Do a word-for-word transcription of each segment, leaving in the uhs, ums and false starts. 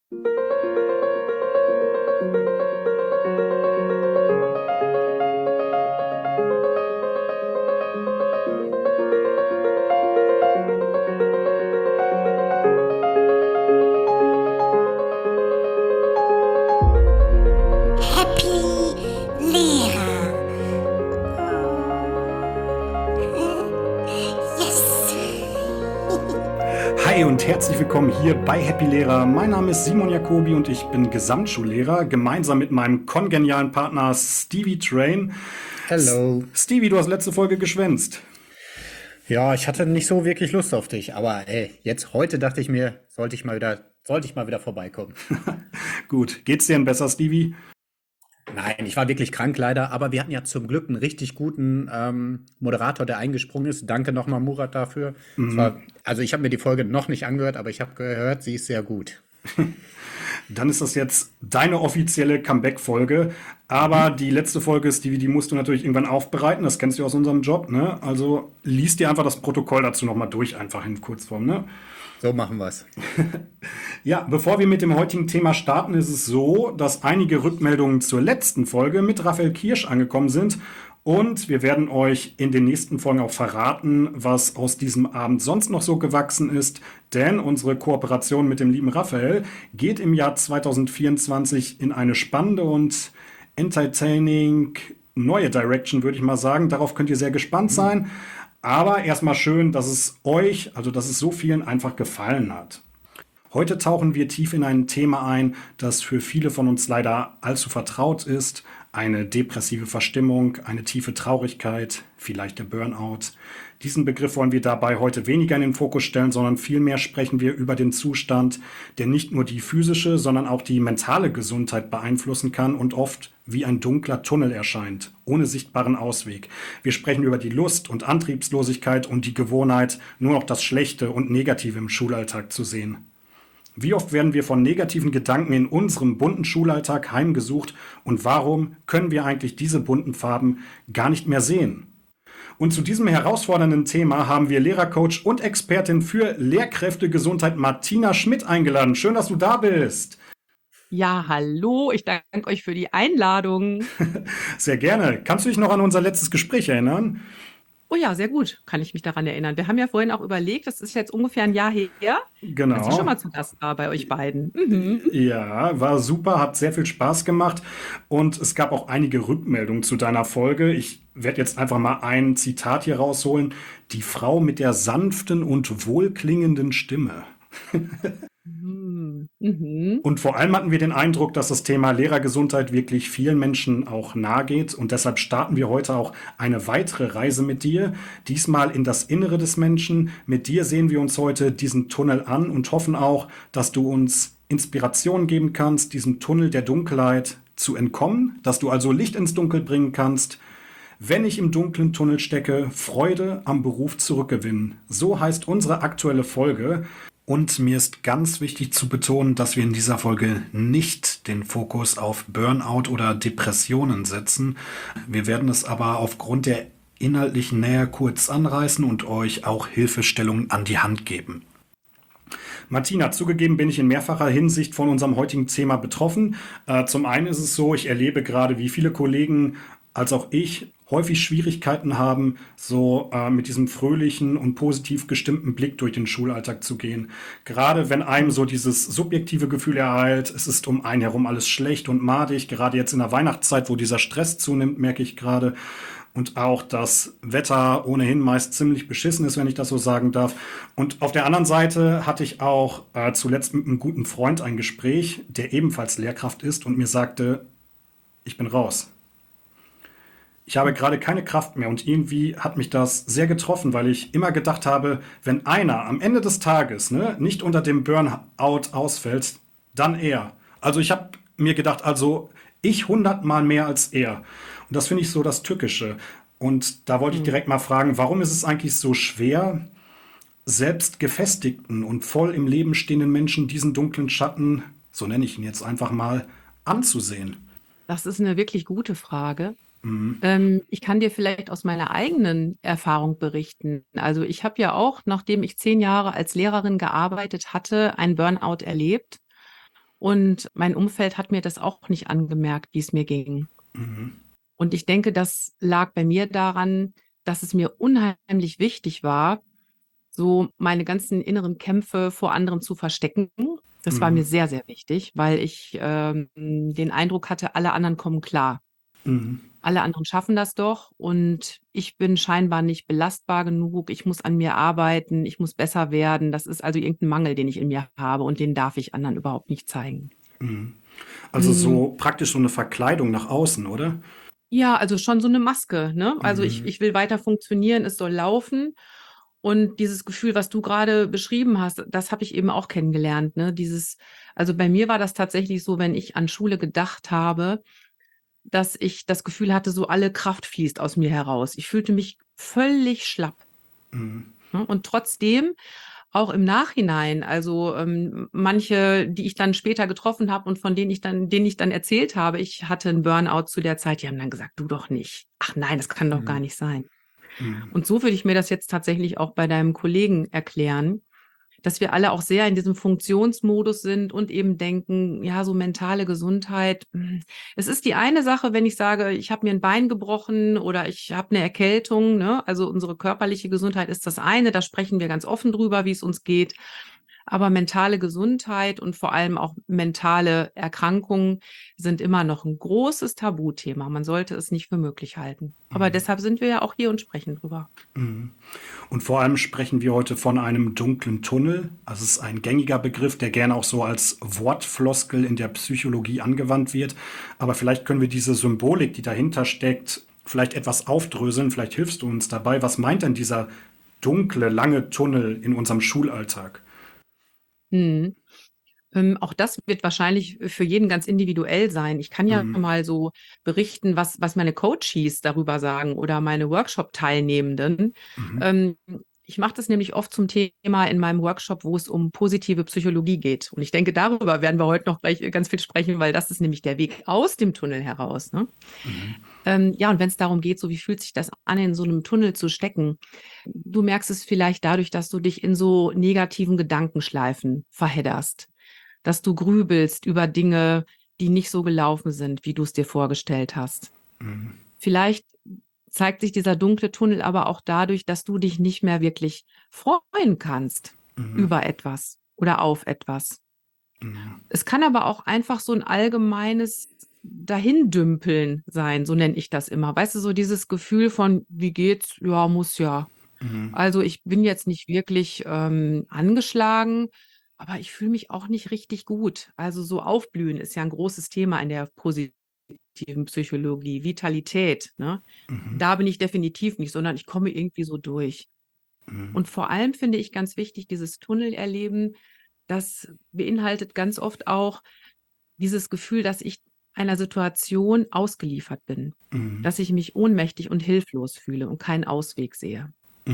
Happy Lehrer. Yes. Hi und herzlich willkommen hier bei Happy Lehrer. Mein Name ist Simon Jacobi und ich bin Gesamtschullehrer, gemeinsam mit meinem kongenialen Partner Stevie Train. Hello. S- Stevie, du hast letzte Folge geschwänzt. Ja, ich hatte nicht so wirklich Lust auf dich, aber ey, jetzt heute dachte ich mir, sollte ich mal wieder, sollte ich mal wieder vorbeikommen. Gut, geht's dir denn besser, Stevie? Nein, ich war wirklich krank leider, aber wir hatten ja zum Glück einen richtig guten ähm, Moderator, der eingesprungen ist. Danke nochmal, Murat, dafür. Es war, also ich habe mir die Folge noch nicht angehört, aber ich habe gehört, sie ist sehr gut. Dann ist das jetzt deine offizielle Comeback-Folge. Aber die letzte Folge, Stevie, die musst du natürlich irgendwann aufbereiten. Das kennst du aus unserem Job, ne? Also lies dir einfach das Protokoll dazu nochmal durch, einfach in Kurzform, ne? So machen wir's. Ja, bevor wir mit dem heutigen Thema starten, ist es so, dass einige Rückmeldungen zur letzten Folge mit Raphael Kirsch angekommen sind. Und wir werden euch in den nächsten Folgen auch verraten, was aus diesem Abend sonst noch so gewachsen ist. Denn unsere Kooperation mit dem lieben Raphael geht im Jahr zwanzig vierundzwanzig in eine spannende und entertaining neue Direction, würde ich mal sagen. Darauf könnt ihr sehr gespannt sein. Aber erstmal schön, dass es euch, also dass es so vielen einfach gefallen hat. Heute tauchen wir tief in ein Thema ein, das für viele von uns leider allzu vertraut ist. Eine depressive Verstimmung, eine tiefe Traurigkeit, vielleicht der Burnout. Diesen Begriff wollen wir dabei heute weniger in den Fokus stellen, sondern vielmehr sprechen wir über den Zustand, der nicht nur die physische, sondern auch die mentale Gesundheit beeinflussen kann und oft wie ein dunkler Tunnel erscheint, ohne sichtbaren Ausweg. Wir sprechen über die Lust und Antriebslosigkeit und die Gewohnheit, nur noch das Schlechte und Negative im Schulalltag zu sehen. Wie oft werden wir von negativen Gedanken in unserem bunten Schulalltag heimgesucht und warum können wir eigentlich diese bunten Farben gar nicht mehr sehen? Und zu diesem herausfordernden Thema haben wir Lehrercoach und Expertin für Lehrkräftegesundheit Martina Schmidt eingeladen. Schön, dass du da bist. Ja, hallo, ich danke euch für die Einladung. Sehr gerne. Kannst du dich noch an unser letztes Gespräch erinnern? Oh ja, sehr gut, kann ich mich daran erinnern. Wir haben ja vorhin auch überlegt, das ist jetzt ungefähr ein Jahr her, als ich schon Genau. mal zu Gast war bei euch beiden. Mhm. Ja, war super, hat sehr viel Spaß gemacht und es gab auch einige Rückmeldungen zu deiner Folge. Ich werde jetzt einfach mal ein Zitat hier rausholen. Die Frau mit der sanften und wohlklingenden Stimme. Mhm. Mhm. Und vor allem hatten wir den Eindruck, dass das Thema Lehrergesundheit wirklich vielen Menschen auch nahe geht. Und deshalb starten wir heute auch eine weitere Reise mit dir. Diesmal in das Innere des Menschen. Mit dir sehen wir uns heute diesen Tunnel an und hoffen auch, dass du uns Inspiration geben kannst, diesem Tunnel der Dunkelheit zu entkommen. Dass du also Licht ins Dunkel bringen kannst. Wenn ich im dunklen Tunnel stecke, Freude am Beruf zurückgewinnen. So heißt unsere aktuelle Folge. Und mir ist ganz wichtig zu betonen, dass wir in dieser Folge nicht den Fokus auf Burnout oder Depressionen setzen. Wir werden es aber aufgrund der inhaltlichen Nähe kurz anreißen und euch auch Hilfestellungen an die Hand geben. Martina, zugegeben bin ich in mehrfacher Hinsicht von unserem heutigen Thema betroffen. Äh, zum einen ist es so, ich erlebe gerade, wie viele Kollegen als auch ich häufig Schwierigkeiten haben, so äh, mit diesem fröhlichen und positiv gestimmten Blick durch den Schulalltag zu gehen. Gerade wenn einem so dieses subjektive Gefühl ereilt, es ist um einen herum alles schlecht und madig, gerade jetzt in der Weihnachtszeit, wo dieser Stress zunimmt, merke ich gerade. Und auch das Wetter ohnehin meist ziemlich beschissen ist, wenn ich das so sagen darf. Und auf der anderen Seite hatte ich auch äh, zuletzt mit einem guten Freund ein Gespräch, der ebenfalls Lehrkraft ist und mir sagte, ich bin raus. Ich habe gerade keine Kraft mehr und irgendwie hat mich das sehr getroffen, weil ich immer gedacht habe, wenn einer am Ende des Tages ne, nicht unter dem Burnout ausfällt, dann er. Also ich habe mir gedacht, also ich hundertmal mehr als er. Und das finde ich so das Tückische. Und da wollte ich direkt mal fragen, warum ist es eigentlich so schwer, selbst gefestigten und voll im Leben stehenden Menschen diesen dunklen Schatten, so nenne ich ihn jetzt einfach mal, anzusehen? Das ist eine wirklich gute Frage. Ähm, ich kann dir vielleicht aus meiner eigenen Erfahrung berichten. Also ich habe ja auch, nachdem ich zehn Jahre als Lehrerin gearbeitet hatte, ein Burnout erlebt. Und mein Umfeld hat mir das auch nicht angemerkt, wie es mir ging. Mhm. Und ich denke, das lag bei mir daran, dass es mir unheimlich wichtig war, so meine ganzen inneren Kämpfe vor anderen zu verstecken. Das war mir Mhm. sehr, sehr wichtig, weil ich ähm, den Eindruck hatte, alle anderen kommen klar. Mhm. Alle anderen schaffen das doch und ich bin scheinbar nicht belastbar genug. Ich muss an mir arbeiten, ich muss besser werden. Das ist also irgendein Mangel, den ich in mir habe und den darf ich anderen überhaupt nicht zeigen. Also Mm, so praktisch so eine Verkleidung nach außen, oder? Ja, also schon so eine Maske, ne? Also ich, Mhm. ich will weiter funktionieren, es soll laufen. Und dieses Gefühl, was du gerade beschrieben hast, das habe ich eben auch kennengelernt, ne? Dieses, also bei mir war das tatsächlich so, wenn ich an Schule gedacht habe, dass ich das Gefühl hatte, so alle Kraft fließt aus mir heraus. Ich fühlte mich völlig schlapp. Ne? Und trotzdem, auch im Nachhinein, also ähm, manche, die ich dann später getroffen habe und von denen ich dann, denen ich dann erzählt habe, ich hatte einen Burnout zu der Zeit, die haben dann gesagt, du doch nicht. Ach nein, das kann doch gar Mhm. nicht sein. Und so würde ich mir das jetzt tatsächlich auch bei deinem Kollegen erklären, dass wir alle auch sehr in diesem Funktionsmodus sind und eben denken, ja, so mentale Gesundheit. hm, Es ist die eine Sache, wenn ich sage, ich habe mir ein Bein gebrochen oder ich habe eine Erkältung, ne? Also unsere körperliche Gesundheit ist das eine, da sprechen wir ganz offen drüber, wie es uns geht. Aber mentale Gesundheit und vor allem auch mentale Erkrankungen sind immer noch ein großes Tabuthema. Man sollte es nicht für möglich halten. Aber deshalb sind wir ja auch hier und sprechen drüber. Und vor allem sprechen wir heute von einem dunklen Tunnel. Also es ist ein gängiger Begriff, der gerne auch so als Wortfloskel in der Psychologie angewandt wird. Aber vielleicht können wir diese Symbolik, die dahinter steckt, vielleicht etwas aufdröseln. Vielleicht hilfst du uns dabei. Was meint denn dieser dunkle, lange Tunnel in unserem Schulalltag? Mhm. Ähm, auch das wird wahrscheinlich für jeden ganz individuell sein. Ich kann ja Mhm. mal so berichten, was, was meine Coaches darüber sagen oder meine Workshop-Teilnehmenden. Ähm, ich mache das nämlich oft zum Thema in meinem Workshop, wo es um positive Psychologie geht. Und ich denke, darüber werden wir heute noch gleich ganz viel sprechen, weil das ist nämlich der Weg aus dem Tunnel heraus. Ne? Ähm, ja, und wenn es darum geht, so wie fühlt sich das an, in so einem Tunnel zu stecken? Du merkst es vielleicht dadurch, dass du dich in so negativen Gedankenschleifen verhedderst, dass du grübelst über Dinge, die nicht so gelaufen sind, wie du es dir vorgestellt hast. Vielleicht zeigt sich dieser dunkle Tunnel aber auch dadurch, dass du dich nicht mehr wirklich freuen kannst über etwas oder auf etwas. Es kann aber auch einfach so ein allgemeines Dahindümpeln sein, so nenne ich das immer. Weißt du, so dieses Gefühl von, wie geht's? Ja, muss ja. Also ich bin jetzt nicht wirklich ähm, angeschlagen, aber ich fühle mich auch nicht richtig gut. Also so aufblühen ist ja ein großes Thema in der positiven Psychologie, Vitalität, ne? Da bin ich definitiv nicht, sondern ich komme irgendwie so durch. Und vor allem finde ich ganz wichtig, dieses Tunnelerleben, das beinhaltet ganz oft auch dieses Gefühl, dass ich einer Situation ausgeliefert bin, dass ich mich ohnmächtig und hilflos fühle und keinen Ausweg sehe.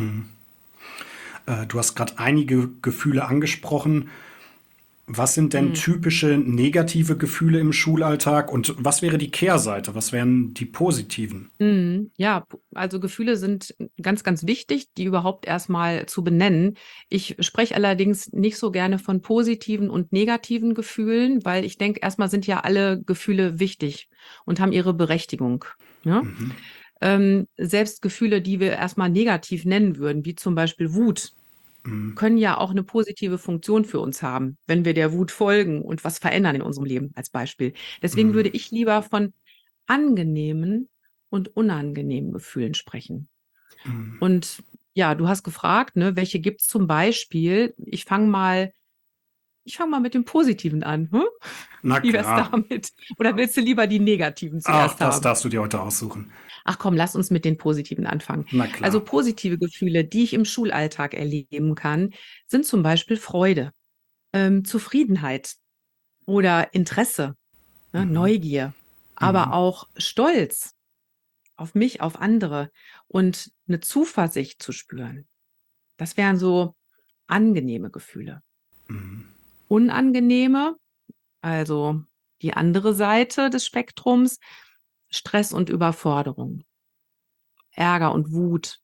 Äh, du hast gerade einige Gefühle angesprochen. Was sind denn Mhm. typische negative Gefühle im Schulalltag und was wäre die Kehrseite? Was wären die positiven? Mhm. Ja, p- also Gefühle sind ganz, ganz wichtig, die überhaupt erstmal zu benennen. Ich spreche allerdings nicht so gerne von positiven und negativen Gefühlen, weil ich denke, erstmal sind ja alle Gefühle wichtig und haben ihre Berechtigung. Ja? Ähm, selbst Gefühle, die wir erstmal negativ nennen würden, wie zum Beispiel Wut, können ja auch eine positive Funktion für uns haben, wenn wir der Wut folgen und was verändern in unserem Leben als Beispiel. Deswegen würde ich lieber von angenehmen und unangenehmen Gefühlen sprechen. Und ja, du hast gefragt, ne, welche gibt es zum Beispiel? Ich fange mal, ich fange mal mit dem Positiven an. Hm? Na Wie wär's klar. damit? Oder willst du lieber die negativen Ach, zuerst das haben? darfst du dir heute aussuchen. Ach komm, lass uns mit den positiven anfangen. Na Also klar. positive Gefühle, die ich im Schulalltag erleben kann, sind zum Beispiel Freude, ähm, Zufriedenheit oder Interesse, ne, Neugier, aber auch Stolz auf mich, auf andere und eine Zuversicht zu spüren. Das wären so angenehme Gefühle. Unangenehme, also die andere Seite des Spektrums, Stress und Überforderung, Ärger und Wut,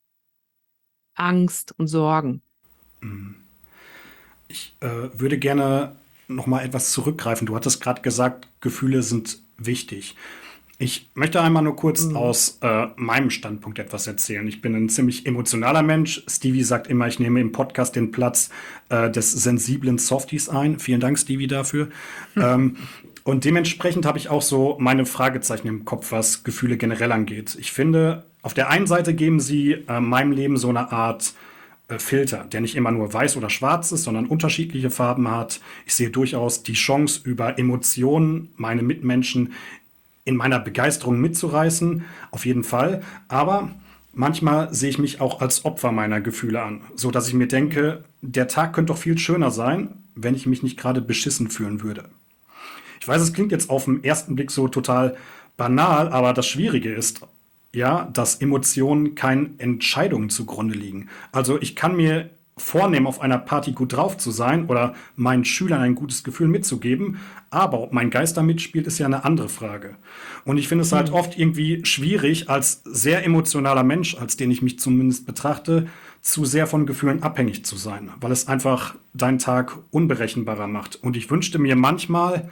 Angst und Sorgen. Ich äh, würde gerne noch mal etwas zurückgreifen. Du hattest gerade gesagt, Gefühle sind wichtig. Ich möchte einmal nur kurz Mhm. aus äh, meinem Standpunkt etwas erzählen. Ich bin ein ziemlich emotionaler Mensch. Stevie sagt immer, ich nehme im Podcast den Platz äh, des sensiblen Softies ein. Vielen Dank, Stevie, dafür. Ähm, und dementsprechend habe ich auch so meine Fragezeichen im Kopf, was Gefühle generell angeht. Ich finde, auf der einen Seite geben sie äh, meinem Leben so eine Art äh, Filter, der nicht immer nur weiß oder schwarz ist, sondern unterschiedliche Farben hat. Ich sehe durchaus die Chance, über Emotionen meine Mitmenschen in meiner Begeisterung mitzureißen, auf jeden Fall. Aber manchmal sehe ich mich auch als Opfer meiner Gefühle an, so dass ich mir denke, der Tag könnte doch viel schöner sein, wenn ich mich nicht gerade beschissen fühlen würde. Ich weiß, es klingt jetzt auf den ersten Blick so total banal, aber das Schwierige ist, ja, dass Emotionen keinen Entscheidungen zugrunde liegen. Also ich kann mir vornehmen, auf einer Party gut drauf zu sein oder meinen Schülern ein gutes Gefühl mitzugeben, aber ob mein Geist da mitspielt, ist ja eine andere Frage. Und ich finde es halt Mhm. oft irgendwie schwierig, als sehr emotionaler Mensch, als den ich mich zumindest betrachte, zu sehr von Gefühlen abhängig zu sein, weil es einfach deinen Tag unberechenbarer macht. Und ich wünschte mir manchmal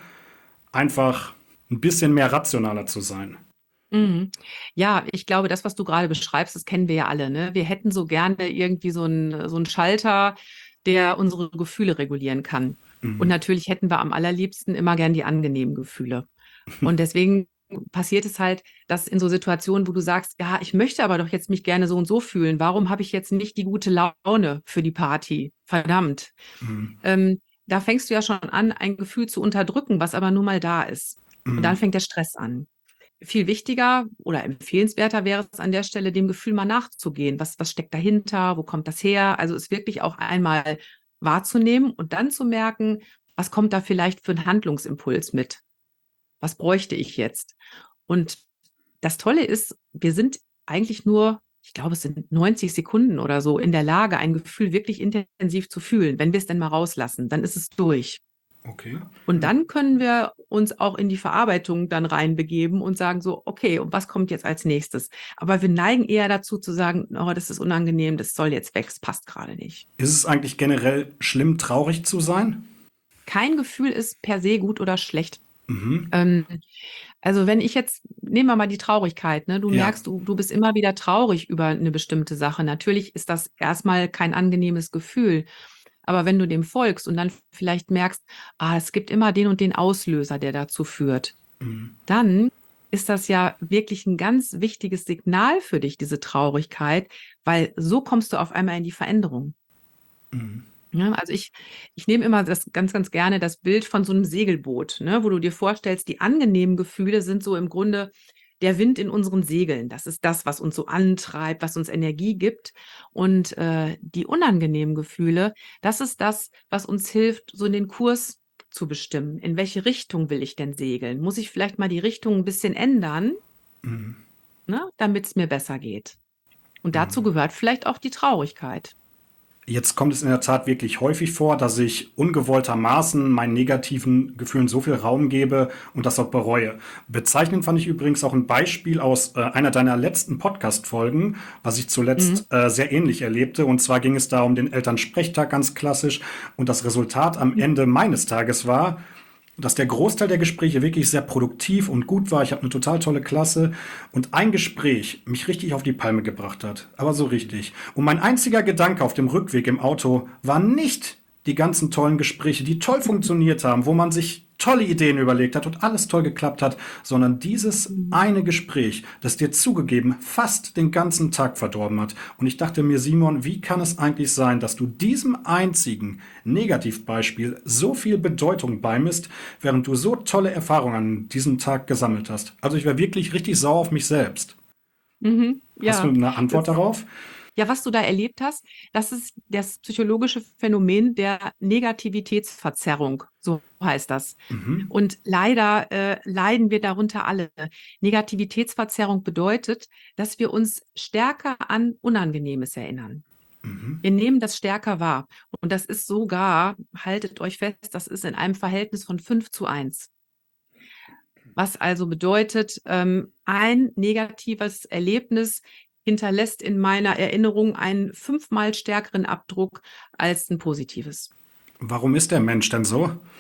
einfach ein bisschen mehr rationaler zu sein. Mhm. Ja, ich glaube, das, was du gerade beschreibst, das kennen wir ja alle, ne? Wir hätten so gerne irgendwie so einen so einen Schalter, der unsere Gefühle regulieren kann. Und Mhm. natürlich hätten wir am allerliebsten immer gern die angenehmen Gefühle. Und deswegen passiert es halt, dass in so Situationen, wo du sagst, ja, ich möchte aber doch jetzt mich gerne so und so fühlen, warum habe ich jetzt nicht die gute Laune für die Party? Verdammt. Mhm. Ähm, Da fängst du ja schon an, ein Gefühl zu unterdrücken, was aber nun mal da ist. Und dann Mhm. fängt der Stress an. Viel wichtiger oder empfehlenswerter wäre es an der Stelle, dem Gefühl mal nachzugehen. Was, was steckt dahinter? Wo kommt das her? Also es wirklich auch einmal wahrzunehmen und dann zu merken, was kommt da vielleicht für ein Handlungsimpuls mit? Was bräuchte ich jetzt? Und das Tolle ist, wir sind eigentlich nur, ich glaube, es sind neunzig Sekunden oder so in der Lage, ein Gefühl wirklich intensiv zu fühlen. Wenn wir es denn mal rauslassen, dann ist es durch. Okay. Und dann können wir uns auch in die Verarbeitung dann reinbegeben und sagen so, okay, und was kommt jetzt als nächstes? Aber wir neigen eher dazu zu sagen, oh, das ist unangenehm, das soll jetzt weg, es passt gerade nicht. Ist es eigentlich generell schlimm, traurig zu sein? Kein Gefühl ist per se gut oder schlecht. Mhm. Ähm, also wenn ich jetzt, nehmen wir mal die Traurigkeit, ne? Du Ja. merkst, du, du bist immer wieder traurig über eine bestimmte Sache. Natürlich ist das erstmal kein angenehmes Gefühl. Aber wenn du dem folgst und dann vielleicht merkst, ah, es gibt immer den und den Auslöser, der dazu führt, Mhm. dann ist das ja wirklich ein ganz wichtiges Signal für dich, diese Traurigkeit, weil so kommst du auf einmal in die Veränderung. Mhm. Ne? Also ich, ich nehme immer das ganz, ganz gerne das Bild von so einem Segelboot, ne, wo du dir vorstellst, die angenehmen Gefühle sind so im Grunde der Wind in unseren Segeln. Das ist das, was uns so antreibt, was uns Energie gibt. Und äh, die unangenehmen Gefühle, das ist das, was uns hilft, so den Kurs zu bestimmen. In welche Richtung will ich denn segeln? Muss ich vielleicht mal die Richtung ein bisschen ändern, Mhm. ne, damit es mir besser geht? Und dazu Mhm. gehört vielleicht auch die Traurigkeit. Jetzt kommt es in der Tat wirklich häufig vor, dass ich ungewolltermaßen meinen negativen Gefühlen so viel Raum gebe und das auch bereue. Bezeichnend fand ich übrigens auch ein Beispiel aus äh, einer deiner letzten Podcast-Folgen, was ich Mhm. zuletzt äh, sehr ähnlich erlebte. Und zwar ging es da um den Elternsprechtag ganz klassisch. Und das Resultat am Ende meines Tages war, dass der Großteil der Gespräche wirklich sehr produktiv und gut war. Ich habe eine total tolle Klasse und ein Gespräch mich richtig auf die Palme gebracht hat. Aber so richtig. Und mein einziger Gedanke auf dem Rückweg im Auto war nicht die ganzen tollen Gespräche, die toll funktioniert haben, wo man sich tolle Ideen überlegt hat und alles toll geklappt hat, sondern dieses eine Gespräch, das dir zugegeben fast den ganzen Tag verdorben hat. Und ich dachte mir, Simon, wie kann es eigentlich sein, dass du diesem einzigen Negativbeispiel so viel Bedeutung beimisst, während du so tolle Erfahrungen an diesem Tag gesammelt hast? Also ich war wirklich richtig sauer auf mich selbst. Mhm. Hast du Ja, eine Antwort das, darauf? ja, was du da erlebt hast, das ist das psychologische Phänomen der Negativitätsverzerrung, so heißt das. Mhm. Und leider äh, leiden wir darunter alle. Negativitätsverzerrung bedeutet, dass wir uns stärker an Unangenehmes erinnern. Mhm. Wir nehmen das stärker wahr. Und das ist sogar, haltet euch fest, das ist in einem Verhältnis von fünf zu eins. Was also bedeutet, ähm, ein negatives Erlebnis hinterlässt in meiner Erinnerung einen fünfmal stärkeren Abdruck als ein positives. Warum ist der Mensch denn so?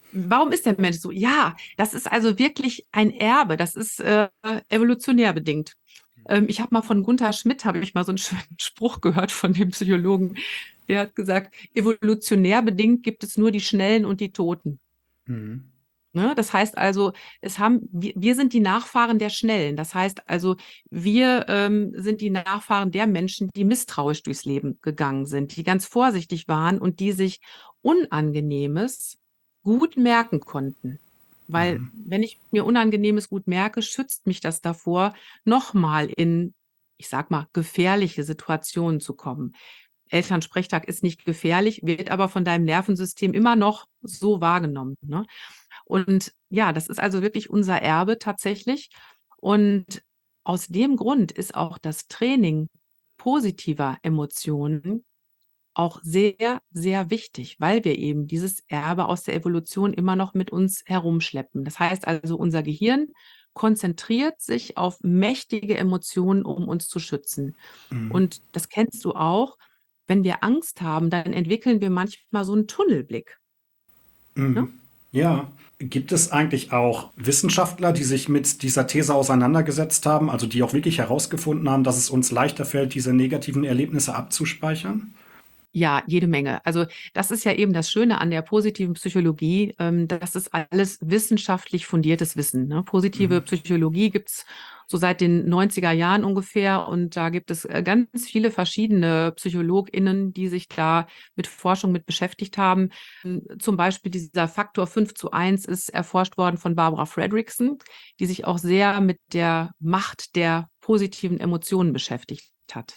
Warum ist der Mensch so? Ja, das ist also wirklich ein Erbe. Das ist äh, evolutionär bedingt. Ähm, ich habe mal von Gunther Schmidt, habe ich mal so einen schönen Spruch gehört von dem Psychologen. Der hat gesagt, evolutionär bedingt gibt es nur die Schnellen und die Toten. Mhm. Ne? Das heißt also, es haben, wir, wir sind die Nachfahren der Schnellen. Das heißt also, wir ähm, sind die Nachfahren der Menschen, die misstrauisch durchs Leben gegangen sind, die ganz vorsichtig waren und die sich Unangenehmes gut merken konnten. Weil wenn ich mir Unangenehmes gut merke, schützt mich das davor, nochmal in, ich sag mal, gefährliche Situationen zu kommen. Elternsprechtag ist nicht gefährlich, wird aber von deinem Nervensystem immer noch so wahrgenommen. Ne? Und ja, das ist also wirklich unser Erbe tatsächlich. Und aus dem Grund ist auch das Training positiver Emotionen auch sehr, sehr wichtig, weil wir eben dieses Erbe aus der Evolution immer noch mit uns herumschleppen. Das heißt also, unser Gehirn konzentriert sich auf mächtige Emotionen, um uns zu schützen. Mhm. Und das kennst du auch. Wenn wir Angst haben, dann entwickeln wir manchmal so einen Tunnelblick. Ne? Mhm. Ja. Gibt es eigentlich auch Wissenschaftler, die sich mit dieser These auseinandergesetzt haben, also die auch wirklich herausgefunden haben, dass es uns leichter fällt, diese negativen Erlebnisse abzuspeichern? Ja, jede Menge. Also das ist ja eben das Schöne an der positiven Psychologie. Ähm, das ist alles wissenschaftlich fundiertes Wissen. Ne? Positive Psychologie gibt's so seit den neunziger Jahren ungefähr. Und da gibt es äh, ganz viele verschiedene PsychologInnen, die sich da mit Forschung mit beschäftigt haben. Ähm, Zum Beispiel dieser Faktor fünf zu eins ist erforscht worden von Barbara Fredrickson, die sich auch sehr mit der Macht der positiven Emotionen beschäftigt hat.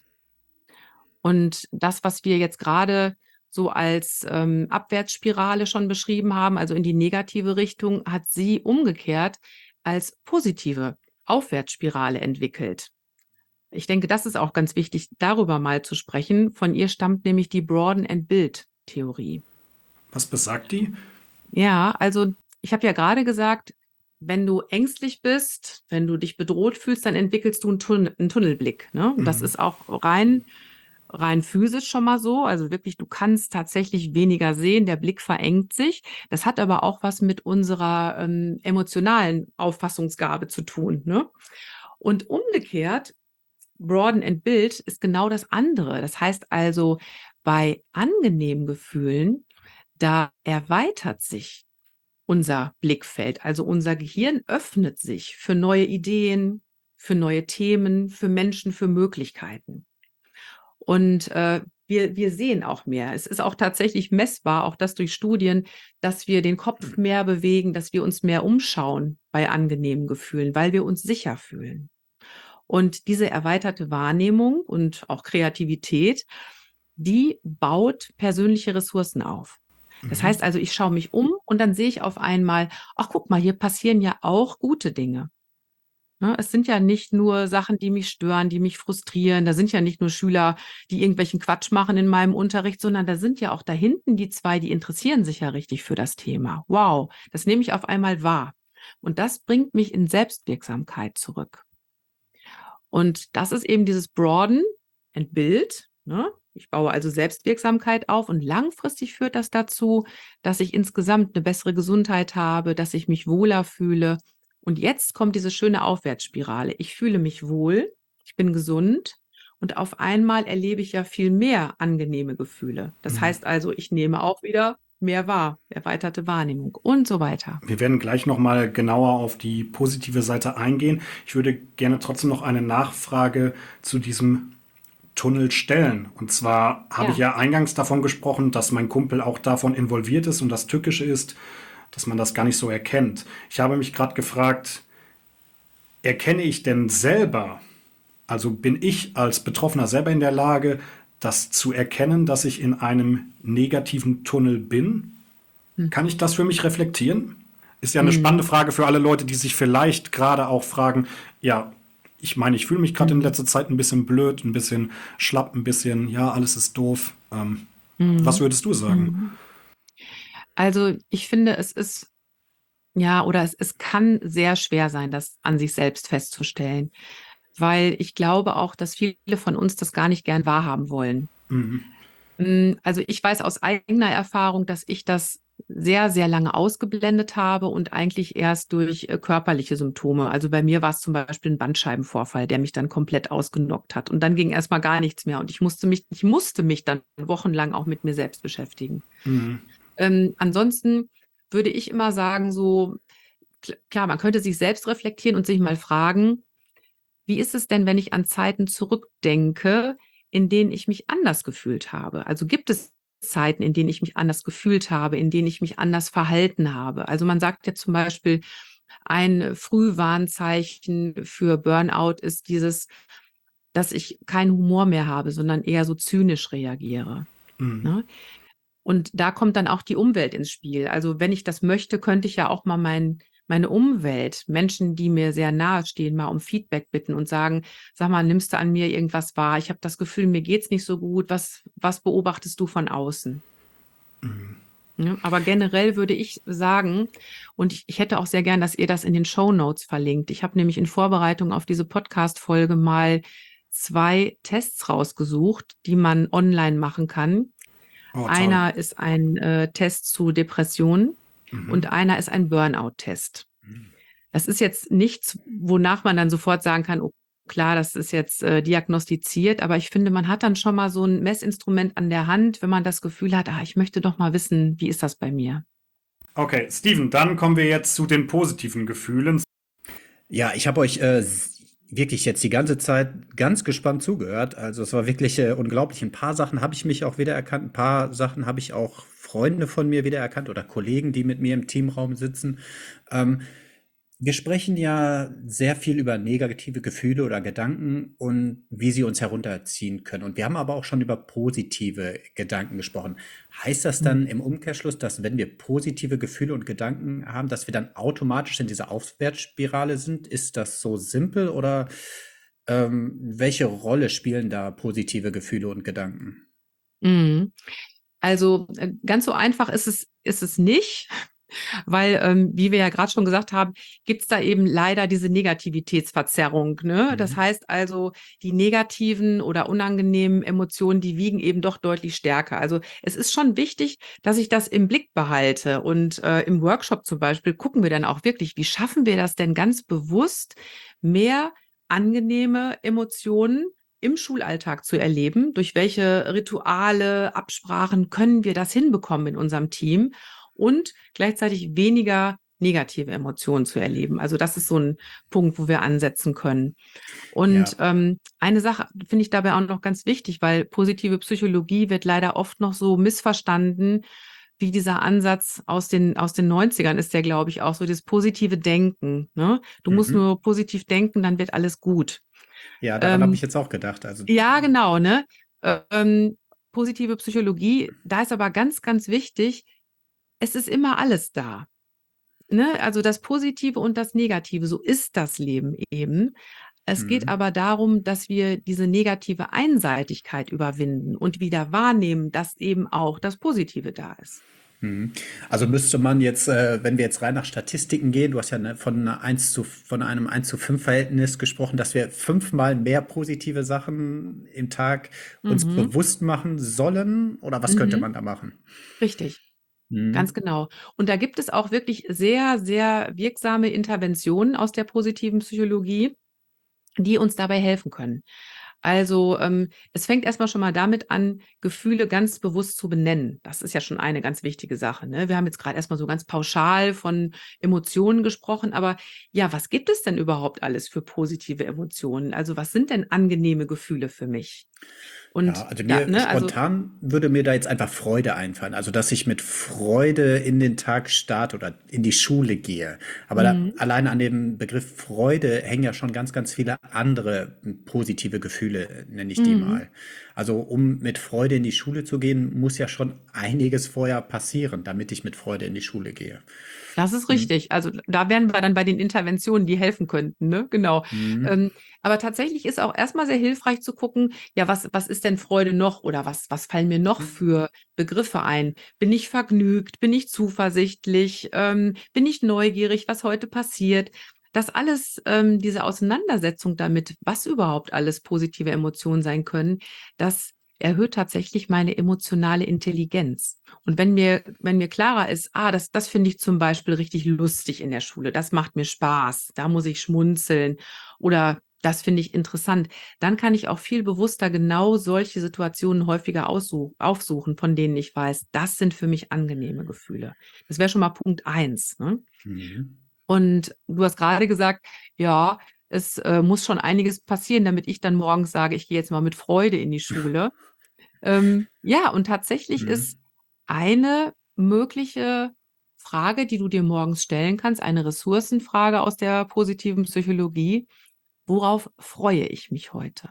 Und das, was wir jetzt gerade so als ähm, Abwärtsspirale schon beschrieben haben, also in die negative Richtung, hat sie umgekehrt als positive Aufwärtsspirale entwickelt. Ich denke, das ist auch ganz wichtig, darüber mal zu sprechen. Von ihr stammt nämlich die Broaden and Build Theorie. Was besagt die? Ja, also ich habe ja gerade gesagt, wenn du ängstlich bist, wenn du dich bedroht fühlst, dann entwickelst du einen, Tun einen Tunnelblick. Ne? Und das ist auch rein rein physisch schon mal so. Also wirklich, du kannst tatsächlich weniger sehen, der Blick verengt sich. Das hat aber auch was mit unserer ähm, emotionalen Auffassungsgabe zu tun. Ne? Und umgekehrt, Broaden and Build ist genau das andere. Das heißt also, bei angenehmen Gefühlen, da erweitert sich unser Blickfeld. Also unser Gehirn öffnet sich für neue Ideen, für neue Themen, für Menschen, für Möglichkeiten. Und äh, wir, wir sehen auch mehr. Es ist auch tatsächlich messbar, auch das durch Studien, dass wir den Kopf mehr bewegen, dass wir uns mehr umschauen bei angenehmen Gefühlen, weil wir uns sicher fühlen. Und diese erweiterte Wahrnehmung und auch Kreativität, die baut persönliche Ressourcen auf. Das heißt also, ich schaue mich um und dann sehe ich auf einmal, ach guck mal, hier passieren ja auch gute Dinge. Ne, es sind ja nicht nur Sachen, die mich stören, die mich frustrieren. Da sind ja nicht nur Schüler, die irgendwelchen Quatsch machen in meinem Unterricht, sondern da sind ja auch da hinten die zwei, die interessieren sich ja richtig für das Thema. Wow, das nehme ich auf einmal wahr. Und das bringt mich in Selbstwirksamkeit zurück. Und das ist eben dieses Broaden and Build. Ne? Ich baue also Selbstwirksamkeit auf und langfristig führt das dazu, dass ich insgesamt eine bessere Gesundheit habe, dass ich mich wohler fühle. Und jetzt kommt diese schöne Aufwärtsspirale. Ich fühle mich wohl, ich bin gesund und auf einmal erlebe ich ja viel mehr angenehme Gefühle. Das heißt also, ich nehme auch wieder mehr wahr, erweiterte Wahrnehmung und so weiter. Wir werden gleich noch mal genauer auf die positive Seite eingehen. Ich würde gerne trotzdem noch eine Nachfrage zu diesem Tunnel stellen. Und zwar habe ich Ja. ja eingangs davon gesprochen, dass mein Kumpel auch davon involviert ist und das Tückische ist, dass man das gar nicht so erkennt. Ich habe mich gerade gefragt, erkenne ich denn selber, also bin ich als Betroffener selber in der Lage, das zu erkennen, dass ich in einem negativen Tunnel bin? Kann ich das für mich reflektieren? Ist ja eine spannende Mhm. Frage für alle Leute, die sich vielleicht gerade auch fragen, ja, ich meine, ich fühle mich gerade in Mhm. letzter Zeit ein bisschen blöd, ein bisschen schlapp, ein bisschen, ja, alles ist doof. Ähm, was Mhm. würdest du sagen? Mhm. Also ich finde, es ist, ja, oder es, es kann sehr schwer sein, das an sich selbst festzustellen, weil ich glaube auch, dass viele von uns das gar nicht gern wahrhaben wollen. Mhm. Mm, Also ich weiß aus eigener Erfahrung, dass ich das sehr, sehr lange ausgeblendet habe und eigentlich erst durch äh, körperliche Symptome. Also bei mir war es zum Beispiel ein Bandscheibenvorfall, der mich dann komplett ausgenockt hat. Und dann ging erstmal gar nichts mehr. Und ich musste mich, ich musste mich dann wochenlang auch mit mir selbst beschäftigen. Mhm. Ähm, ansonsten würde ich immer sagen, so, kl- klar, man könnte sich selbst reflektieren und sich mal fragen, wie ist es denn, wenn ich an Zeiten zurückdenke, in denen ich mich anders gefühlt habe? Also gibt es Zeiten, in denen ich mich anders gefühlt habe, in denen ich mich anders verhalten habe? Also man sagt ja zum Beispiel, ein Frühwarnzeichen für Burnout ist dieses, dass ich keinen Humor mehr habe, sondern eher so zynisch reagiere. Mhm. Ne? Und da kommt dann auch die Umwelt ins Spiel. Also wenn ich das möchte, könnte ich ja auch mal mein, meine Umwelt, Menschen, die mir sehr nahe stehen, mal um Feedback bitten und sagen, sag mal, nimmst du an mir irgendwas wahr? Ich habe das Gefühl, mir geht's nicht so gut. Was, was beobachtest du von außen? Ja, aber generell würde ich sagen, und ich, ich hätte auch sehr gern, dass ihr das in den Shownotes verlinkt. Ich habe nämlich in Vorbereitung auf diese Podcast-Folge mal zwei Tests rausgesucht, die man online machen kann. Oh, toll. Einer ist ein äh, Test zu Depressionen und einer ist ein Burnout-Test. Das ist jetzt nichts, wonach man dann sofort sagen kann, oh klar, das ist jetzt äh, diagnostiziert, aber ich finde, man hat dann schon mal so ein Messinstrument an der Hand, wenn man das Gefühl hat, ah, ich möchte doch mal wissen, wie ist das bei mir? Okay, Steven, dann kommen wir jetzt zu den positiven Gefühlen. Ja, ich habe euch äh, s- wirklich jetzt die ganze Zeit ganz gespannt zugehört. Also es war wirklich äh, unglaublich. Ein paar Sachen habe ich mich auch wiedererkannt, ein paar Sachen habe ich auch Freunde von mir wiedererkannt oder Kollegen, die mit mir im Teamraum sitzen. Ähm, Wir sprechen ja sehr viel über negative Gefühle oder Gedanken und wie sie uns herunterziehen können. Und wir haben aber auch schon über positive Gedanken gesprochen. Heißt das dann im Umkehrschluss, dass wenn wir positive Gefühle und Gedanken haben, dass wir dann automatisch in dieser Aufwärtsspirale sind? Ist das so simpel oder ähm, welche Rolle spielen da positive Gefühle und Gedanken? Mhm. Also äh, ganz so einfach ist es, ist es nicht. Weil, ähm, wie wir ja gerade schon gesagt haben, gibt's da eben leider diese Negativitätsverzerrung. Ne? Das Mhm. heißt also, die negativen oder unangenehmen Emotionen, die wiegen eben doch deutlich stärker. Also es ist schon wichtig, dass ich das im Blick behalte. Und äh, im Workshop zum Beispiel gucken wir dann auch wirklich, wie schaffen wir das denn ganz bewusst, mehr angenehme Emotionen im Schulalltag zu erleben? Durch welche Rituale, Absprachen können wir das hinbekommen in unserem Team? Und gleichzeitig weniger negative Emotionen zu erleben. Also das ist so ein Punkt, wo wir ansetzen können. Und Ja. ähm, eine Sache finde ich dabei auch noch ganz wichtig, weil positive Psychologie wird leider oft noch so missverstanden, wie dieser Ansatz aus den, aus den Neunzigern ist der, glaube ich, auch so das positive Denken. Ne? Du musst Mhm. nur positiv denken, dann wird alles gut. Ja, daran habe ich Ähm, jetzt auch gedacht. Also, ja, genau, ne? Ähm, positive Psychologie, da ist aber ganz, ganz wichtig, es ist immer alles da. Ne? Also das Positive und das Negative, so ist das Leben eben. Es geht mhm. aber darum, dass wir diese negative Einseitigkeit überwinden und wieder wahrnehmen, dass eben auch das Positive da ist. Mhm. Also müsste man jetzt, äh, wenn wir jetzt rein nach Statistiken gehen, du hast ja ne, von, einer eins zu, von einem eins zu fünf Verhältnis gesprochen, dass wir fünfmal mehr positive Sachen im Tag uns Mhm. bewusst machen sollen? Oder was könnte Mhm. man da machen? Richtig, ganz Mhm. genau. Und da gibt es auch wirklich sehr, sehr wirksame Interventionen aus der positiven Psychologie, die uns dabei helfen können. Also ähm, es fängt erstmal schon mal damit an, Gefühle ganz bewusst zu benennen. Das ist ja schon eine ganz wichtige Sache. Ne? Wir haben jetzt gerade erstmal so ganz pauschal von Emotionen gesprochen, aber ja, was gibt es denn überhaupt alles für positive Emotionen? Also was sind denn angenehme Gefühle für mich? Ja, Und also da, mir ne, also spontan würde mir da jetzt einfach Freude einfallen. Also, dass ich mit Freude in den Tag starte oder in die Schule gehe. Aber da, mhm, allein an dem Begriff Freude hängen ja schon ganz, ganz viele andere positive Gefühle, nenne ich die mhm. mal. Also, um mit Freude in die Schule zu gehen, muss ja schon einiges vorher passieren, damit ich mit Freude in die Schule gehe. Das ist Mhm. richtig. Also da wären wir dann bei den Interventionen, die helfen könnten, ne? Genau. Mhm. Ähm, aber tatsächlich ist auch erstmal sehr hilfreich zu gucken, ja, was, was ist denn Freude noch oder was, was fallen mir noch für Begriffe ein? Bin ich vergnügt? Bin ich zuversichtlich? Ähm, bin ich neugierig, was heute passiert? Das alles, ähm, diese Auseinandersetzung damit, was überhaupt alles positive Emotionen sein können, das erhöht tatsächlich meine emotionale Intelligenz. Und wenn mir, wenn mir klarer ist, ah, das, das finde ich zum Beispiel richtig lustig in der Schule, das macht mir Spaß, da muss ich schmunzeln oder das finde ich interessant, dann kann ich auch viel bewusster genau solche Situationen häufiger aussuch- aufsuchen, von denen ich weiß, das sind für mich angenehme Gefühle. Das wäre schon mal Punkt eins. Ne? Mhm. Und du hast gerade gesagt, ja, es äh, muss schon einiges passieren, damit ich dann morgens sage, ich gehe jetzt mal mit Freude in die Schule. Ähm, ja, und tatsächlich ist Mhm. eine mögliche Frage, die du dir morgens stellen kannst, eine Ressourcenfrage aus der positiven Psychologie. Worauf freue ich mich heute?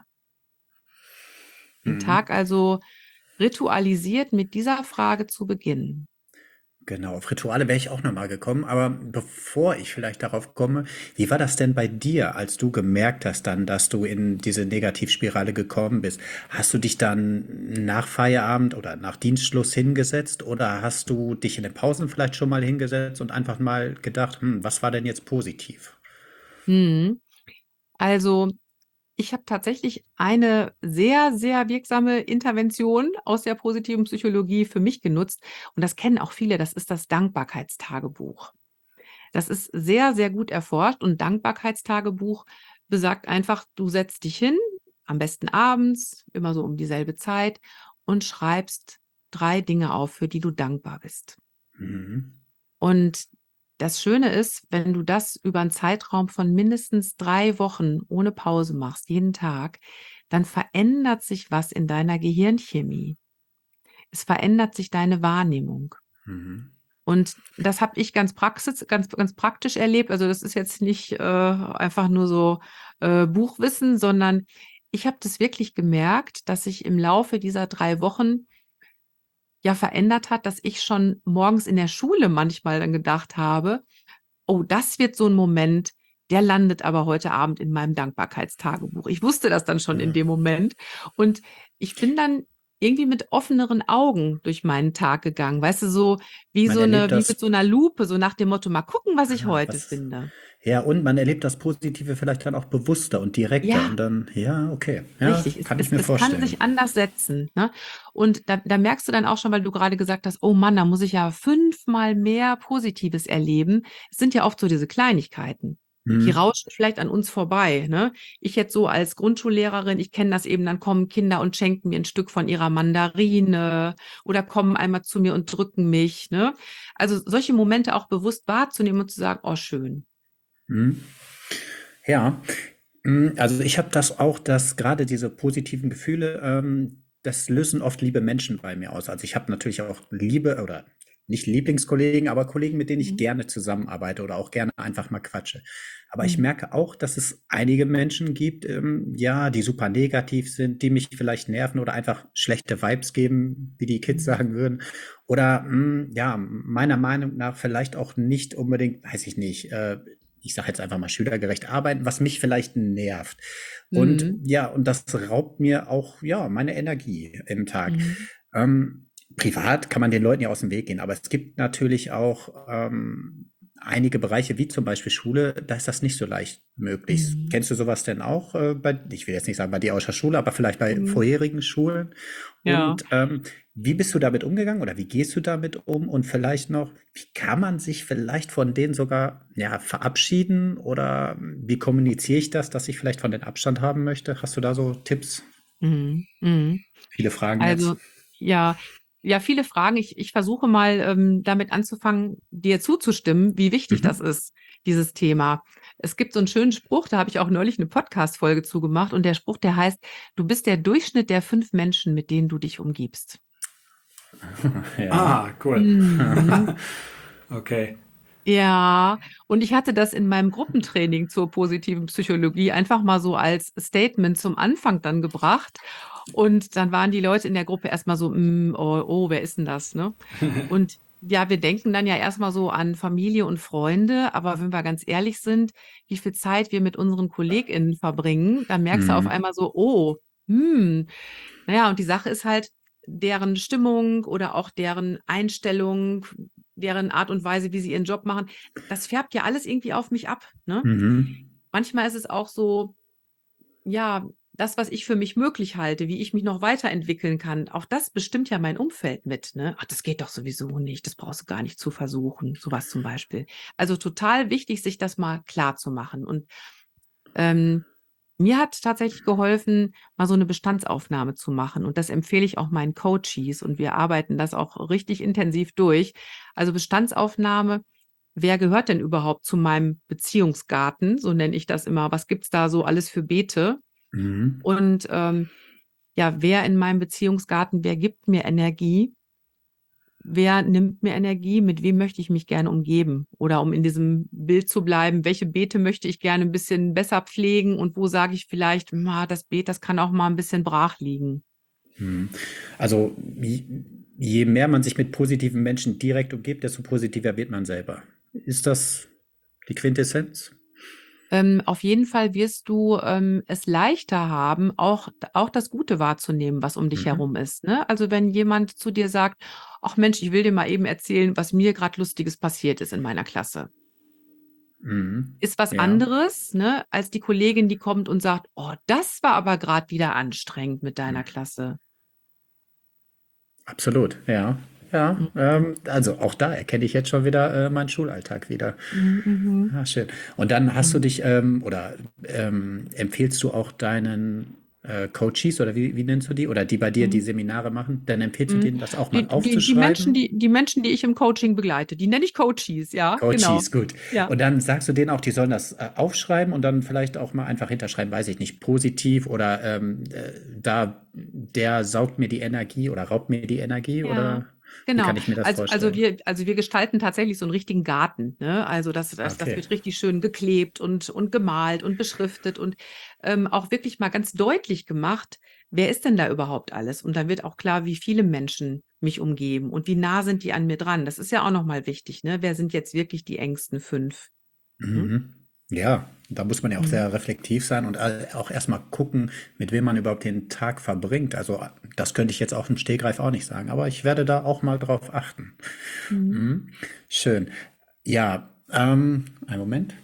Den Mhm. Tag also ritualisiert mit dieser Frage zu beginnen. Genau, auf Rituale wäre ich auch noch mal gekommen, aber bevor ich vielleicht darauf komme, wie war das denn bei dir, als du gemerkt hast dann, dass du in diese Negativspirale gekommen bist? Hast du dich dann nach Feierabend oder nach Dienstschluss hingesetzt oder hast du dich in den Pausen vielleicht schon mal hingesetzt und einfach mal gedacht, hm, was war denn jetzt positiv? Hm. Also ich habe tatsächlich eine sehr, sehr wirksame Intervention aus der positiven Psychologie für mich genutzt. Und das kennen auch viele, das ist das Dankbarkeitstagebuch. Das ist sehr, sehr gut erforscht und Dankbarkeitstagebuch besagt einfach, du setzt dich hin, am besten abends, immer so um dieselbe Zeit und schreibst drei Dinge auf, für die du dankbar bist. Mhm. Und das Schöne ist, wenn du das über einen Zeitraum von mindestens drei Wochen ohne Pause machst, jeden Tag, dann verändert sich was in deiner Gehirnchemie. Es verändert sich deine Wahrnehmung. Mhm. Und das habe ich ganz praxis ganz ganz praktisch erlebt. Also, das ist jetzt nicht, äh, einfach nur so, äh, Buchwissen, sondern ich habe das wirklich gemerkt, dass sich im Laufe dieser drei Wochen ja verändert hat, dass ich schon morgens in der Schule manchmal dann gedacht habe: „Oh, das wird so 'n Moment, der landet aber heute Abend in meinem Dankbarkeitstagebuch.“ Ich wusste das dann schon in Ja. dem Moment und ich bin dann irgendwie mit offeneren Augen durch meinen Tag gegangen. Weißt du, so wie Man so erlebt 'ne wie mit das, so 'ner Lupe, so nach dem Motto: „Mal gucken, was ich ah, heute was, finde.“ ja, und man erlebt das Positive vielleicht dann auch bewusster und direkter und Ja. dann, ja, okay, ja, Richtig, es kann ich es mir es kann vorstellen. sich anders setzen, ne? Und da da merkst du dann auch schon, weil du grade gesagt hast: „Oh Mann, da muss ich ja fünfmal mehr Positives erleben.“ Es sind ja oft so diese Kleinigkeiten. Die Mhm. rauschen vielleicht an uns vorbei, ne? Ich jetzt so als Grundschullehrerin, ich kenne das eben, dann kommen Kinder und schenken mir 'n Stück von ihrer Mandarine oder kommen einmal zu mir und drücken mich, ne? Also, solche Momente auch bewusst wahrzunehmen und zu sagen: „Oh, schön.“ Mhm. Ja, hm, also ich habe das auch, dass gerade diese positiven Gefühle, ähm, das lösen oft liebe Menschen bei mir aus. Also ich habe natürlich auch Liebe oder nicht Lieblingskollegen, aber Kollegen, mit denen ich Mhm. gerne zusammenarbeite oder auch gerne einfach mal quatsche. Aber ich Mhm. merke auch, dass es einige Menschen gibt, ähm, ja, die super negativ sind, die mich vielleicht nerven oder einfach schlechte Vibes geben, wie die Kids Mhm. sagen würden. Oder hm, ja, meiner Meinung nach vielleicht auch nicht unbedingt, weiß ich nicht, äh, ich sage jetzt einfach mal schülergerecht arbeiten, was mich vielleicht nervt. Und Mhm. ja, und das raubt mir auch, ja, meine Energie im Tag. Mhm. Ähm, privat kann man den Leuten ja aus dem Weg gehen, aber es gibt natürlich auch ähm, einige Bereiche, wie zum Beispiel Schule, da ist das nicht so leicht möglich. Mhm. Kennst du sowas denn auch äh, bei, ich will jetzt nicht sagen bei dir aus der Schule, aber vielleicht bei Mhm. vorherigen Schulen? Ja. Und ähm, wie bist du damit umgegangen oder wie gehst du damit um? Und vielleicht noch, wie kann man sich vielleicht von denen sogar ja, verabschieden? Oder wie kommuniziere ich das, dass ich vielleicht von denen Abstand haben möchte? Hast du da so Tipps? Mhm. Mhm. Viele Fragen jetzt. Also, ja, ja, viele Fragen. Ich ich versuche mal, ähm, damit anzufangen, dir zuzustimmen, wie wichtig das Mhm. ist, dieses Thema. Es gibt so einen schönen Spruch, da habe ich auch neulich eine Podcast-Folge zu gemacht und der Spruch, der heißt: „Du bist der Durchschnitt der fünf Menschen, mit denen du dich umgibst.“ Ja. Ah, cool. Mhm. Okay. Ja, und ich hatte das in meinem Gruppentraining zur positiven Psychologie einfach mal so als Statement zum Anfang dann gebracht. Und dann waren die Leute in der Gruppe erst mal so: „Hm, oh, oh, wer ist 'n das“, ne? Und ja, wir denken dann ja erst mal so an Familie und Freunde, aber wenn wir ganz ehrlich sind, wie viel Zeit wir mit unseren KollegInnen verbringen, dann merkst du auf Mhm. einmal so: „Oh, hm.“ Na ja, und die Sache ist halt, deren Stimmung oder auch deren Einstellung, deren Art und Weise, wie sie ihren Job machen, das färbt ja alles irgendwie auf mich ab, ne? Mhm. Manchmal ist es auch so, ja, das, was ich für mich möglich halte, wie ich mich noch weiterentwickeln kann, auch das bestimmt ja mein Umfeld mit, ne? Ach, das geht doch sowieso nicht, das brauchst du gar nicht zu versuchen, sowas zum Beispiel. Also total wichtig, sich das mal klar zu machen. Und ähm, mir hat tatsächlich geholfen, mal so eine Bestandsaufnahme zu machen. Und das empfehle ich auch meinen Coaches. Und wir arbeiten das auch richtig intensiv durch. Also Bestandsaufnahme, wer gehört denn überhaupt zu meinem Beziehungsgarten? So nenne ich das immer. Was gibt's da so alles für Beete? Mhm. Und ähm, ja, wer in meinem Beziehungsgarten, wer gibt mir Energie? Wer nimmt mir Energie? Mit wem möchte ich mich gerne umgeben? Oder um in diesem Bild zu bleiben, welche Beete möchte ich gerne ein bisschen besser pflegen? Und wo sage ich vielleicht, "Ma, das Beet, das kann auch mal ein bisschen brach liegen." Mhm. Also je, je mehr man sich mit positiven Menschen direkt umgibt, desto positiver wird man selber. Ist das die Quintessenz? Ähm, auf jeden Fall wirst du ähm, es leichter haben, auch, auch das Gute wahrzunehmen, was um dich Mhm. herum ist. Ne? Also wenn jemand zu dir sagt, ach Mensch, ich will dir mal eben erzählen, was mir gerade Lustiges passiert ist in meiner Klasse. Mhm. Ist was Ja, anderes, ne, als die Kollegin, die kommt und sagt, oh, das war aber gerade wieder anstrengend mit deiner Klasse. absolut. Ja, ja. Mhm. Ähm, also auch da erkenne ich jetzt schon wieder äh, meinen Schulalltag wieder. Mhm. Ah, schön. Und dann hast du Mhm. dich ähm, oder ähm, empfehlst du auch deinen äh, Coaches oder wie, wie nennst du die? Oder die bei dir die Mhm. Seminare machen, dann empfiehlst du Mhm. denen das auch mal Die, die, die Menschen, aufzuschreiben? die, die Menschen, die ich im Coaching begleite, die nenne ich Coaches, ja, genau. Coaches, gut. Ja. Und dann sagst du denen auch, die sollen das äh, aufschreiben und dann vielleicht auch mal einfach hinterschreiben, weiß ich nicht, positiv oder ähm, äh, da der saugt mir die Energie oder raubt mir die Energie Ja, oder wie genau. kann ich mir das Also, also vorstellen? wir, also wir gestalten tatsächlich so einen richtigen Garten, ne? Also das, das, das Okay. wird richtig schön geklebt und, und gemalt und beschriftet und ähm, auch wirklich mal ganz deutlich gemacht, wer ist denn da überhaupt alles? Und dann wird auch klar, wie viele Menschen mich umgeben und wie nah sind die an mir dran. Das ist ja auch nochmal wichtig, ne? Wer sind jetzt wirklich die engsten fünf? Hm? Mhm. Ja, da muss man ja auch Mhm. sehr reflektiv sein und all- auch erstmal gucken, mit wem man überhaupt den Tag verbringt. Also das könnte ich jetzt auf dem Stegreif auch nicht sagen, aber ich werde da auch mal drauf achten. Mhm. Mhm. Schön. Ja, ähm, einen Moment.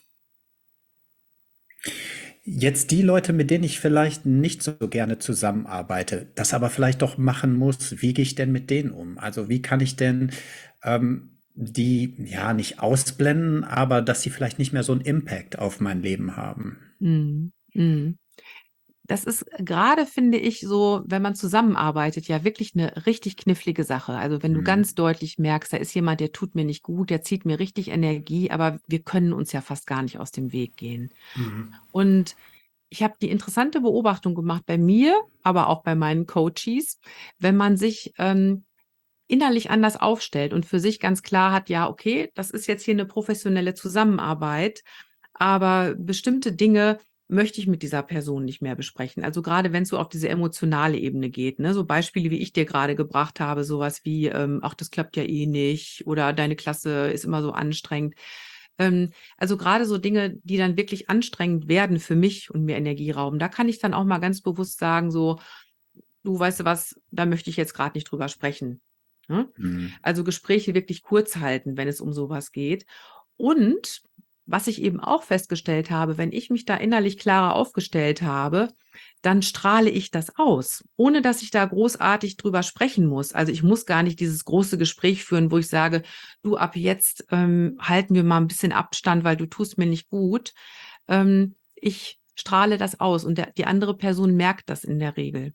Jetzt die Leute, mit denen ich vielleicht nicht so gerne zusammenarbeite, das aber vielleicht doch machen muss, wie gehe ich denn mit denen um? Also wie kann ich denn ähm, die ja nicht ausblenden, aber dass sie vielleicht nicht mehr so einen Impact auf mein Leben haben? Mhm. Mhm. Das ist gerade, finde ich, so, wenn man zusammenarbeitet, ja wirklich eine richtig knifflige Sache. Also wenn du Mhm. ganz deutlich merkst, da ist jemand, der tut mir nicht gut, der zieht mir richtig Energie, aber wir können uns ja fast gar nicht aus dem Weg gehen. Mhm. Und ich habe die interessante Beobachtung gemacht bei mir, aber auch bei meinen Coaches, wenn man sich ähm, innerlich anders aufstellt und für sich ganz klar hat, ja, okay, das ist jetzt hier eine professionelle Zusammenarbeit, aber bestimmte Dinge möchte ich mit dieser Person nicht mehr besprechen. Also gerade wenn es so auf diese emotionale Ebene geht, ne, so Beispiele, wie ich dir gerade gebracht habe, sowas wie, ähm, ach, das klappt ja eh nicht oder deine Klasse ist immer so anstrengend. Ähm, also gerade so Dinge, die dann wirklich anstrengend werden für mich und mir Energie rauben, da kann ich dann auch mal ganz bewusst sagen, so, du weißt du was, da möchte ich jetzt gerade nicht drüber sprechen. Ne? Mhm. Also Gespräche wirklich kurz halten, wenn es um sowas geht. Und was ich eben auch festgestellt habe, wenn ich mich da innerlich klarer aufgestellt habe, dann strahle ich das aus, ohne dass ich da großartig drüber sprechen muss. Also ich muss gar nicht dieses große Gespräch führen, wo ich sage, du, ab jetzt ähm, halten wir mal ein bisschen Abstand, weil du tust mir nicht gut. Ähm, ich strahle das aus und der, die andere Person merkt das in der Regel.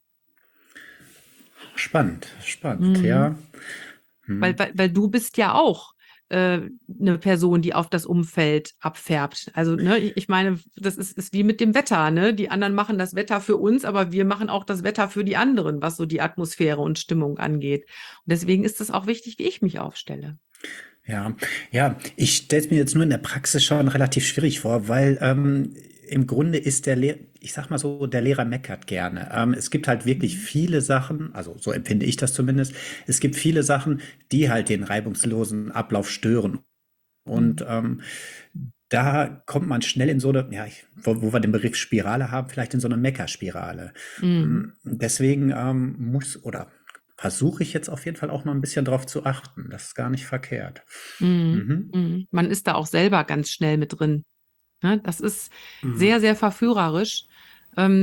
Spannend, spannend, Mhm. ja. Weil, Mhm. weil, weil du bist ja auch äh, eine Person, die auf das Umfeld abfärbt. Also, ne, ich ich meine, das ist, ist wie mit dem Wetter, ne? Die anderen machen das Wetter für uns, aber wir machen auch das Wetter für die anderen, was so die Atmosphäre und Stimmung angeht. Und deswegen ist es auch wichtig, wie ich mich aufstelle. Ja, ja, ich stelle es mir jetzt nur in der Praxis schon relativ schwierig vor, weil ähm, im Grunde ist der Lehrer, ich sag mal so, der Lehrer meckert gerne. Ähm, es gibt halt wirklich Mhm. viele Sachen, also so empfinde ich das zumindest, es gibt viele Sachen, die halt den reibungslosen Ablauf stören. Und Mhm. ähm, da kommt man schnell in so eine, ja, ich, wo, wo wir den Begriff Spirale haben, vielleicht in so eine Meckerspirale. Mm, Mhm. Deswegen ähm, muss oder versuche ich jetzt auf jeden Fall auch mal ein bisschen drauf zu achten. Das ist gar nicht verkehrt. Mhm. Mhm. Mhm. Man ist da auch selber ganz schnell mit drin. Ne? Das ist sehr, Mhm. sehr verführerisch. Ähm,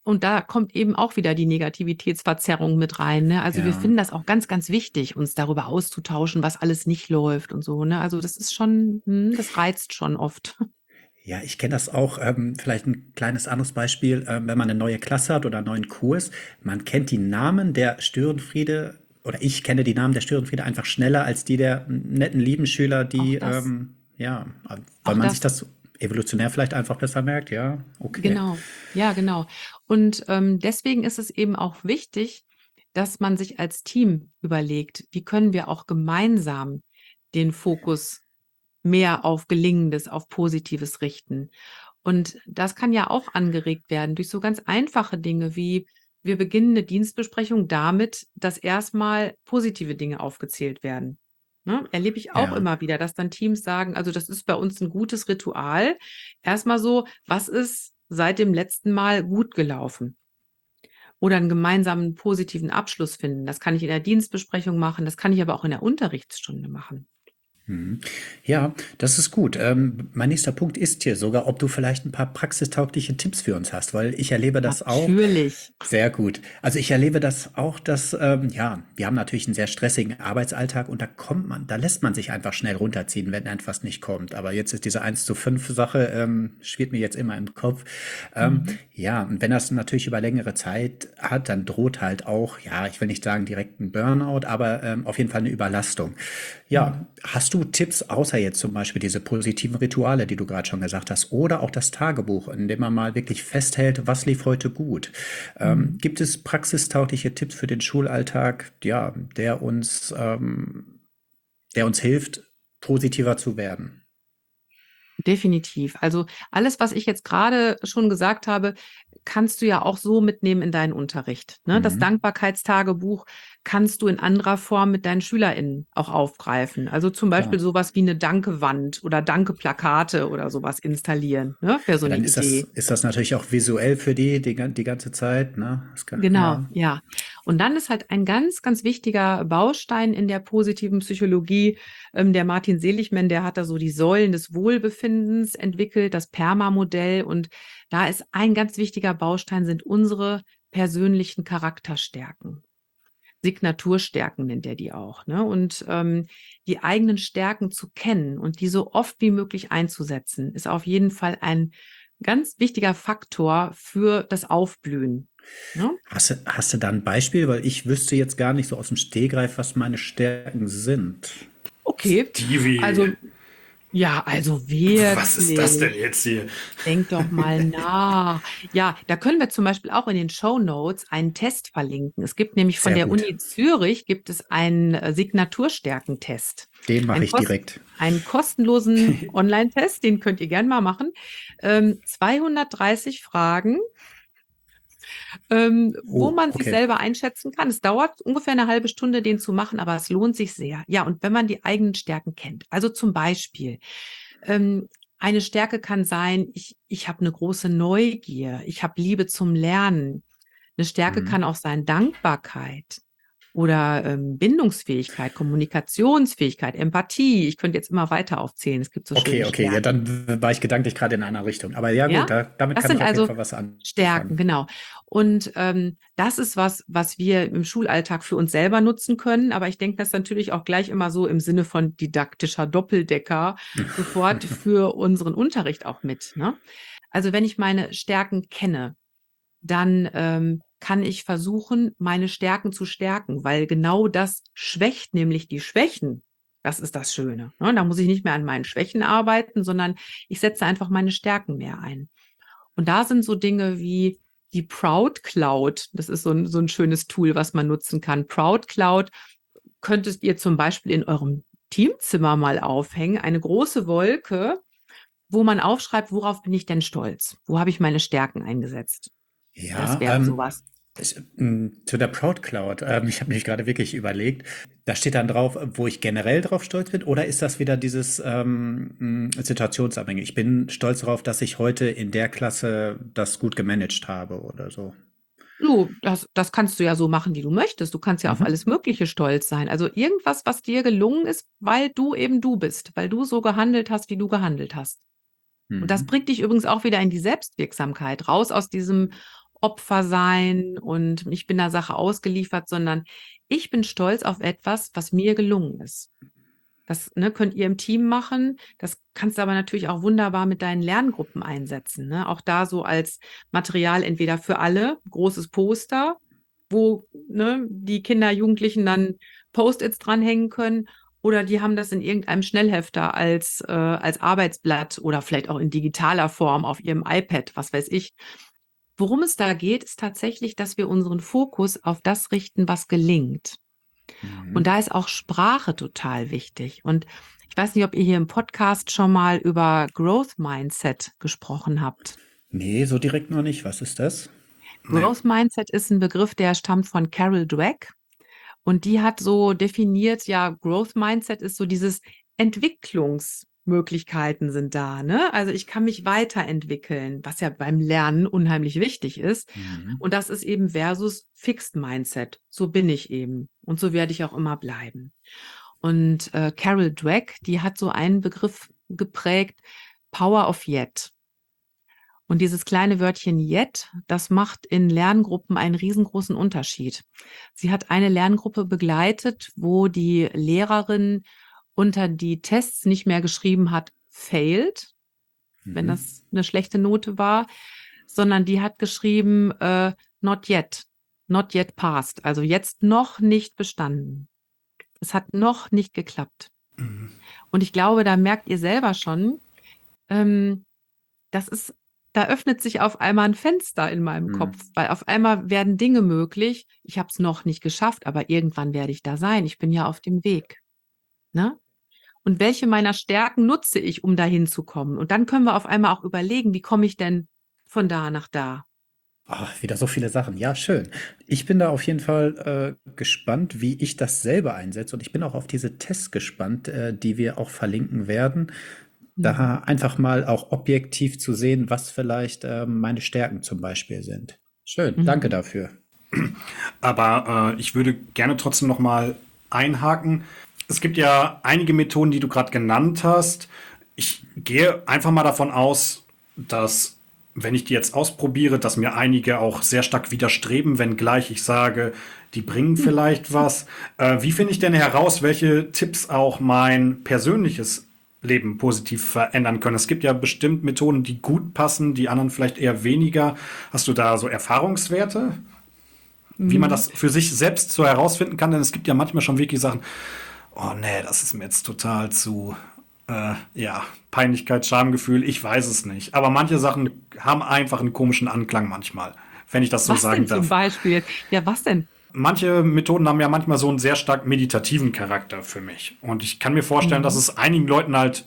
Und da kommt eben auch wieder die Negativitätsverzerrung mit rein. Ne? Also wir Ja. finden das auch ganz, ganz wichtig, uns darüber auszutauschen, was alles nicht läuft und so. Ne? Also das ist schon, hm, das reizt schon oft. Ja, ich kenne das auch. Ähm, vielleicht ein kleines anderes Beispiel, ähm, wenn man eine neue Klasse hat oder einen neuen Kurs. Man kennt die Namen der Störenfriede oder ich kenne die Namen der Störenfriede einfach schneller als die der netten, lieben Schüler, Auch die, das, ähm, ja, weil auch man sich das, das evolutionär vielleicht einfach besser merkt. Ja, okay. genau. Ja, genau. Und ähm, deswegen ist es eben auch wichtig, dass man sich als Team überlegt, wie können wir auch gemeinsam den Fokus mehr auf Gelingendes, auf Positives richten. Und das kann ja auch angeregt werden durch so ganz einfache Dinge wie, wir beginnen eine Dienstbesprechung damit, dass erstmal positive Dinge aufgezählt werden. Ne? Erlebe ich auch Ja. immer wieder, dass dann Teams sagen, also das ist bei uns ein gutes Ritual. Erstmal so, was ist seit dem letzten Mal gut gelaufen? Oder einen gemeinsamen positiven Abschluss finden. Das kann ich in der Dienstbesprechung machen, das kann ich aber auch in der Unterrichtsstunde machen. Mhm. Ja, das ist gut. Ähm, mein nächster Punkt ist hier sogar, ob du vielleicht ein paar praxistaugliche Tipps für uns hast, weil ich erlebe das auch. Natürlich. Sehr gut. Also ich erlebe das auch, dass, ähm, ja, wir haben natürlich einen sehr stressigen Arbeitsalltag und da kommt man, da lässt man sich einfach schnell runterziehen, wenn etwas nicht kommt. Aber jetzt ist diese eins zu fünf Sache, ähm, schwirrt mir jetzt immer im Kopf. Ähm, Mhm. ja, und wenn das natürlich über längere Zeit hat, dann droht halt auch, ja, ich will nicht sagen direkt ein Burnout, aber ähm, auf jeden Fall eine Überlastung. Ja, Mhm. hast du Tipps, außer jetzt zum Beispiel diese positiven Rituale, die du gerade schon gesagt hast, oder auch das Tagebuch, in dem man mal wirklich festhält, was lief heute gut? Ähm, Mhm. gibt es praxistaugliche Tipps für den Schulalltag, ja, der uns, ähm, der uns hilft, positiver zu werden? Definitiv. Also alles, was ich jetzt gerade schon gesagt habe, kannst du ja auch so mitnehmen in deinen Unterricht. Ne? Das Mhm. Dankbarkeitstagebuch kannst du in anderer Form mit deinen SchülerInnen auch aufgreifen. Also zum Klar. Beispiel sowas wie eine Danke-Wand oder Danke-Plakate oder sowas installieren. Ne? Wäre so Ja, eine dann ist das, Idee. ist das natürlich auch visuell für die die, gan- die ganze Zeit, ne? Das kann, Genau, ja. ja. Und dann ist halt ein ganz, ganz wichtiger Baustein in der positiven Psychologie, ähm, der Martin Seligman, der hat da so die Säulen des Wohlbefindens entwickelt, das PERMA-Modell. Und da ist ein ganz wichtiger Baustein, sind unsere persönlichen Charakterstärken. Signaturstärken nennt er die auch. Ne? Und ähm, die eigenen Stärken zu kennen und die so oft wie möglich einzusetzen, ist auf jeden Fall ein ganz wichtiger Faktor für das Aufblühen. Ne? Hast du, hast du da ein Beispiel? Weil ich wüsste jetzt gar nicht so aus dem Stegreif, was meine Stärken sind. Okay, Stevie, also ja, also was ist das denn wirklich. jetzt hier? Denk doch mal nach. Ja, da können wir zum Beispiel auch in den Shownotes einen Test verlinken. Es gibt nämlich von Sehr der gut. Uni Zürich gibt es einen äh, Signaturstärkentest. Den mache Einen, ich kost direkt. einen kostenlosen Online-Test, den könnt ihr gerne mal machen. Ähm, zweihundertdreißig Fragen, ähm, wo Oh, man sich okay. selber einschätzen kann. Es dauert ungefähr eine halbe Stunde, den zu machen, aber es lohnt sich sehr. Ja, und wenn man die eigenen Stärken kennt, also zum Beispiel, ähm, eine Stärke kann sein, ich, ich habe eine große Neugier, ich habe Liebe zum Lernen. Eine Stärke Mhm. kann auch sein Dankbarkeit oder ähm, Bindungsfähigkeit, Kommunikationsfähigkeit, Empathie. Ich könnte jetzt immer weiter aufzählen. Es gibt so Okay, schöne okay, ja, Stärken. dann war ich gedanklich gerade in einer Richtung. Aber ja, gut, Ja, da, damit das kann sind ich auf jeden also Fall was Stärken, anfangen. genau. Und ähm, das ist was, was wir im Schulalltag für uns selber nutzen können. Aber ich denke das natürlich auch gleich immer so im Sinne von didaktischer Doppeldecker sofort für unseren Unterricht auch mit. Ne? Also wenn ich meine Stärken kenne, dann ähm, kann ich versuchen, meine Stärken zu stärken, weil genau das schwächt nämlich die Schwächen. Das ist das Schöne. Ne? Da muss ich nicht mehr an meinen Schwächen arbeiten, sondern ich setze einfach meine Stärken mehr ein. Und da sind so Dinge wie die Proud Cloud. Das ist so ein, so ein schönes Tool, was man nutzen kann. Proud Cloud könntet ihr zum Beispiel in eurem Teamzimmer mal aufhängen. Eine große Wolke, wo man aufschreibt, worauf bin ich denn stolz? Wo habe ich meine Stärken eingesetzt? Das Ja, wäre ähm, sowas. ich, m, zu der Proud Cloud. Ähm, ich habe mich gerade wirklich überlegt. Da steht dann drauf, wo ich generell drauf stolz bin, oder ist das wieder dieses ähm, m, situationsabhängig? Ich bin stolz darauf, dass ich heute in der Klasse das gut gemanagt habe oder so. Du, das, das kannst du ja so machen, wie du möchtest. Du kannst ja auf Mhm. alles Mögliche stolz sein. Also irgendwas, was dir gelungen ist, weil du eben du bist, weil du so gehandelt hast, wie du gehandelt hast. Und das Mhm. bringt dich übrigens auch wieder in die Selbstwirksamkeit, raus aus diesem Opfer sein und ich bin der Sache ausgeliefert, sondern ich bin stolz auf etwas, was mir gelungen ist. Das, ne, könnt ihr im Team machen. Das kannst du aber natürlich auch wunderbar mit deinen Lerngruppen einsetzen, ne? Auch da so als Material entweder für alle, großes Poster, wo, ne, die Kinder, Jugendlichen dann Post-its dranhängen können, oder die haben das in irgendeinem Schnellhefter als, äh, als Arbeitsblatt oder vielleicht auch in digitaler Form auf ihrem iPad, was weiß ich. Worum es da geht, ist tatsächlich, dass wir unseren Fokus auf das richten, was gelingt. Und Mhm. da ist auch Sprache total wichtig. Und ich weiß nicht, ob ihr hier im Podcast schon mal über Growth Mindset gesprochen habt. Nee, so direkt noch nicht. Was ist das? Nee. Growth Mindset ist ein Begriff, der stammt von Carol Dweck. Und die hat so definiert, ja, Growth Mindset ist so dieses Entwicklungsmöglichkeiten sind da, ne? Also ich kann mich weiterentwickeln, was ja beim Lernen unheimlich wichtig ist. Mhm. Und das ist eben versus Fixed Mindset. So bin ich eben. Und so werde ich auch immer bleiben. Und äh, Carol Dweck, die hat so einen Begriff geprägt, Power of Yet. Und dieses kleine Wörtchen yet, das macht in Lerngruppen einen riesengroßen Unterschied. Sie hat eine Lerngruppe begleitet, wo die Lehrerin unter die Tests nicht mehr geschrieben hat, failed, wenn Mhm. das eine schlechte Note war, sondern die hat geschrieben, äh, not yet, not yet passed, also jetzt noch nicht bestanden. Es hat noch nicht geklappt. Mhm. Und ich glaube, da merkt ihr selber schon, ähm, das ist, da öffnet sich auf einmal ein Fenster in meinem Mhm. Kopf, weil auf einmal werden Dinge möglich. Ich habe es noch nicht geschafft, aber irgendwann werde ich da sein. Ich bin ja auf dem Weg. Ne? Und welche meiner Stärken nutze ich, um dahin zu kommen? Und dann können wir auf einmal auch überlegen, wie komme ich denn von da nach da? Ach, wieder so viele Sachen. Ja, schön. Ich bin da auf jeden Fall äh, gespannt, wie ich das selber einsetze. Und ich bin auch auf diese Tests gespannt, äh, die wir auch verlinken werden. Da einfach mal auch objektiv zu sehen, was vielleicht äh, meine Stärken zum Beispiel sind. Schön, Mhm. danke dafür. Aber äh, ich würde gerne trotzdem noch mal einhaken. Es gibt ja einige Methoden, die du gerade genannt hast. Ich gehe einfach mal davon aus, dass, wenn ich die jetzt ausprobiere, dass mir einige auch sehr stark widerstreben, wenngleich ich sage, die bringen vielleicht was. Äh, wie finde ich denn heraus, welche Tipps auch mein persönliches Leben positiv verändern können? Es gibt ja bestimmt Methoden, die gut passen, die anderen vielleicht eher weniger. Hast du da so Erfahrungswerte, wie man das für sich selbst so herausfinden kann? Denn es gibt ja manchmal schon wirklich Sachen, oh nee, das ist mir jetzt total zu, äh, ja, Peinlichkeit, Schamgefühl, ich weiß es nicht. Aber manche Sachen haben einfach einen komischen Anklang manchmal, wenn ich das so Was sagen denn zum darf. Beispiel? Ja, was denn? Manche Methoden haben ja manchmal so einen sehr stark meditativen Charakter für mich. Und ich kann mir vorstellen, dass es einigen Leuten halt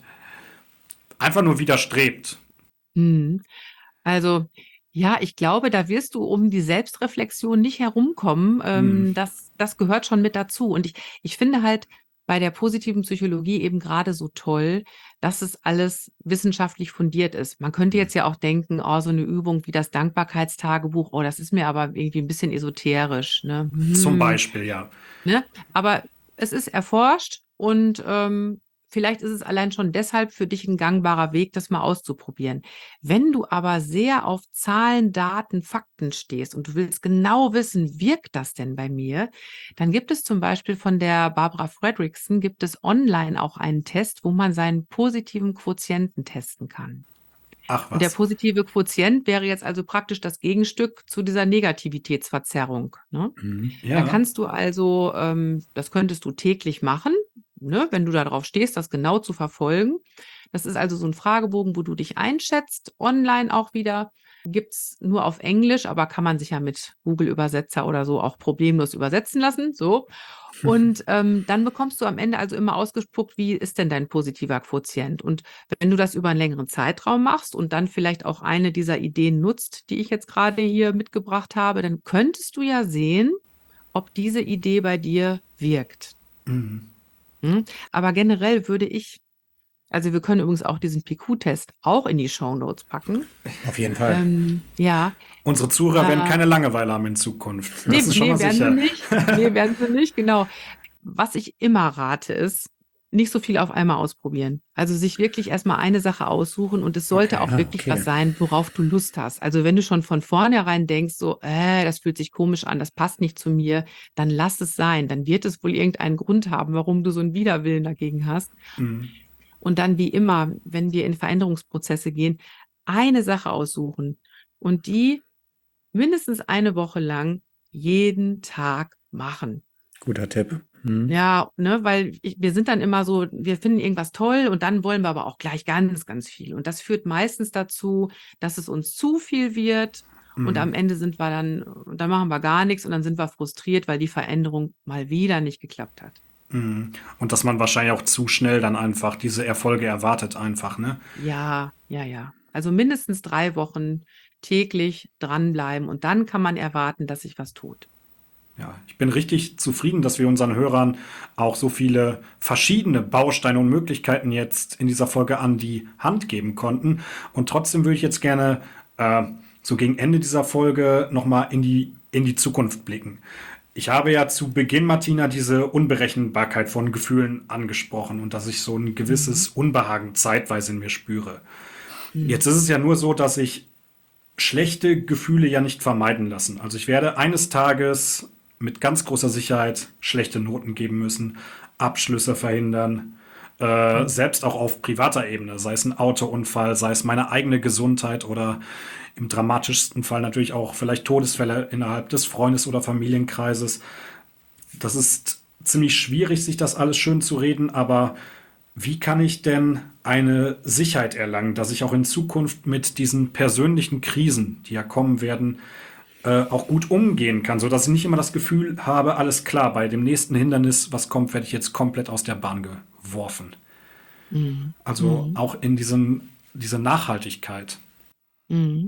einfach nur widerstrebt. Mhm. Also, ja, ich glaube, da wirst du um die Selbstreflexion nicht herumkommen. Ähm, das, das gehört schon mit dazu. Und ich, ich finde halt bei der positiven Psychologie eben gerade so toll, dass es alles wissenschaftlich fundiert ist. Man könnte jetzt ja auch denken, oh, so eine Übung wie das Dankbarkeitstagebuch, oh, das ist mir aber irgendwie ein bisschen esoterisch, ne? Zum Hm. Beispiel, ja. Ne? Aber es ist erforscht und ähm, vielleicht ist es allein schon deshalb für dich ein gangbarer Weg, das mal auszuprobieren. Wenn du aber sehr auf Zahlen, Daten, Fakten stehst und du willst genau wissen, wirkt das denn bei mir, dann gibt es zum Beispiel von der Barbara Fredrickson, gibt es online auch einen Test, wo man seinen positiven Quotienten testen kann. Ach Und der was. positive Quotient wäre jetzt also praktisch das Gegenstück zu dieser Negativitätsverzerrung. Ne? Mhm. Da Ja. kannst du also, ähm, das könntest du täglich machen, ne, wenn du darauf stehst, das genau zu verfolgen. Das ist also so ein Fragebogen, wo du dich einschätzt, online auch wieder. Gibt's nur auf Englisch, aber kann man sich ja mit Google-Übersetzer oder so auch problemlos übersetzen lassen. So. Und ähm, dann bekommst du am Ende also immer ausgespuckt, wie ist denn dein positiver Quotient? Und wenn du das über einen längeren Zeitraum machst und dann vielleicht auch eine dieser Ideen nutzt, die ich jetzt gerade hier mitgebracht habe, dann könntest du ja sehen, ob diese Idee bei dir wirkt. Mhm. Hm? Aber generell würde ich, also wir können übrigens auch diesen P Q-Test auch in die Shownotes packen. Auf jeden Fall. Ähm, ja, Unsere Zuhörer werden Äh, keine Langeweile haben in Zukunft. nee, Das ist schon nee, mal werden sie sicher. nicht. Nee, werden sie nicht, genau. Was ich immer rate ist, nicht so viel auf einmal ausprobieren. Also sich wirklich erstmal eine Sache aussuchen und es sollte Okay. auch Ah, wirklich okay. was sein, worauf du Lust hast. Also wenn du schon von vornherein denkst, so, äh, das fühlt sich komisch an, das passt nicht zu mir, dann lass es sein. Dann wird es wohl irgendeinen Grund haben, warum du so einen Widerwillen dagegen hast. Mhm. Und dann wie immer, wenn wir in Veränderungsprozesse gehen, eine Sache aussuchen und die mindestens eine Woche lang jeden Tag machen. Guter Tipp. Hm. Ja, ne, weil ich, wir sind dann immer so, wir finden irgendwas toll und dann wollen wir aber auch gleich ganz, ganz viel. Und das führt meistens dazu, dass es uns zu viel wird und am Mhm. Ende sind wir dann, dann machen wir gar nichts und dann sind wir frustriert, weil die Veränderung mal wieder nicht geklappt hat. Mhm. Und dass man wahrscheinlich auch zu schnell dann einfach diese Erfolge erwartet einfach, ne? Ja, ja, ja. Also mindestens drei Wochen täglich dranbleiben und dann kann man erwarten, dass sich was tut. Ja, ich bin richtig zufrieden, dass wir unseren Hörern auch so viele verschiedene Bausteine und Möglichkeiten jetzt in dieser Folge an die Hand geben konnten. Und trotzdem würde ich jetzt gerne äh, so gegen Ende dieser Folge nochmal in die, in die Zukunft blicken. Ich habe ja zu Beginn, Martina, diese Unberechenbarkeit von Gefühlen angesprochen und dass ich so ein gewisses Unbehagen zeitweise in mir spüre. Mhm. Jetzt ist es ja nur so, dass ich schlechte Gefühle ja nicht vermeiden lassen. Also ich werde eines Tages mit ganz großer Sicherheit schlechte Noten geben müssen, Abschlüsse verhindern, äh, selbst auch auf privater Ebene, sei es ein Autounfall, sei es meine eigene Gesundheit oder im dramatischsten Fall natürlich auch vielleicht Todesfälle innerhalb des Freundes- oder Familienkreises. Das ist ziemlich schwierig, sich das alles schön zu reden, aber wie kann ich denn eine Sicherheit erlangen, dass ich auch in Zukunft mit diesen persönlichen Krisen, die ja kommen werden, äh, auch gut umgehen kann, sodass ich nicht immer das Gefühl habe, alles klar, bei dem nächsten Hindernis, was kommt, werde ich jetzt komplett aus der Bahn geworfen. Mhm. Also Mhm. auch in diesem, diese Nachhaltigkeit. Mhm.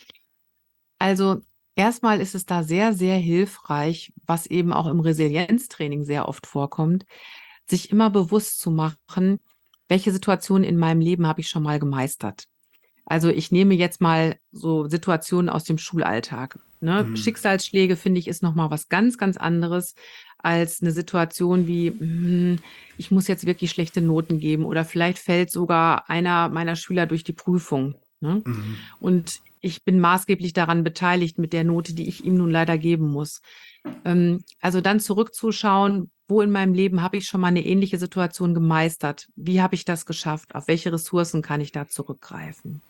Also erstmal ist es da sehr, sehr hilfreich, was eben auch im Resilienztraining sehr oft vorkommt, sich immer bewusst zu machen, welche Situationen in meinem Leben habe ich schon mal gemeistert. Also ich nehme jetzt mal so Situationen aus dem Schulalltag. Ne? Mhm. Schicksalsschläge, finde ich, ist nochmal was ganz, ganz anderes als eine Situation wie, hm, ich muss jetzt wirklich schlechte Noten geben oder vielleicht fällt sogar einer meiner Schüler durch die Prüfung. Ne? Mhm. Und ich bin maßgeblich daran beteiligt mit der Note, die ich ihm nun leider geben muss. Ähm, also dann zurückzuschauen, wo in meinem Leben habe ich schon mal eine ähnliche Situation gemeistert? Wie habe ich das geschafft? Auf welche Ressourcen kann ich da zurückgreifen?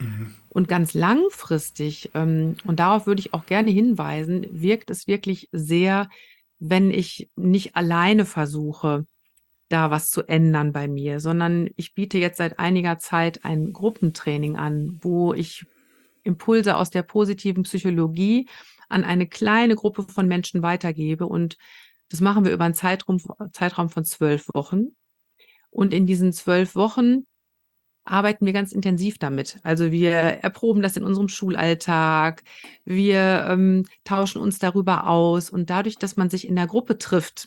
Und ganz langfristig, ähm, und darauf würde ich auch gerne hinweisen, wirkt es wirklich sehr, wenn ich nicht alleine versuche, da was zu ändern bei mir, sondern ich biete jetzt seit einiger Zeit ein Gruppentraining an, wo ich Impulse aus der positiven Psychologie an eine kleine Gruppe von Menschen weitergebe. Und das machen wir über einen Zeitraum, Zeitraum von zwölf Wochen. Und in diesen zwölf Wochen arbeiten wir ganz intensiv damit. Also wir erproben das in unserem Schulalltag, wir ähm, tauschen uns darüber aus und dadurch, dass man sich in der Gruppe trifft,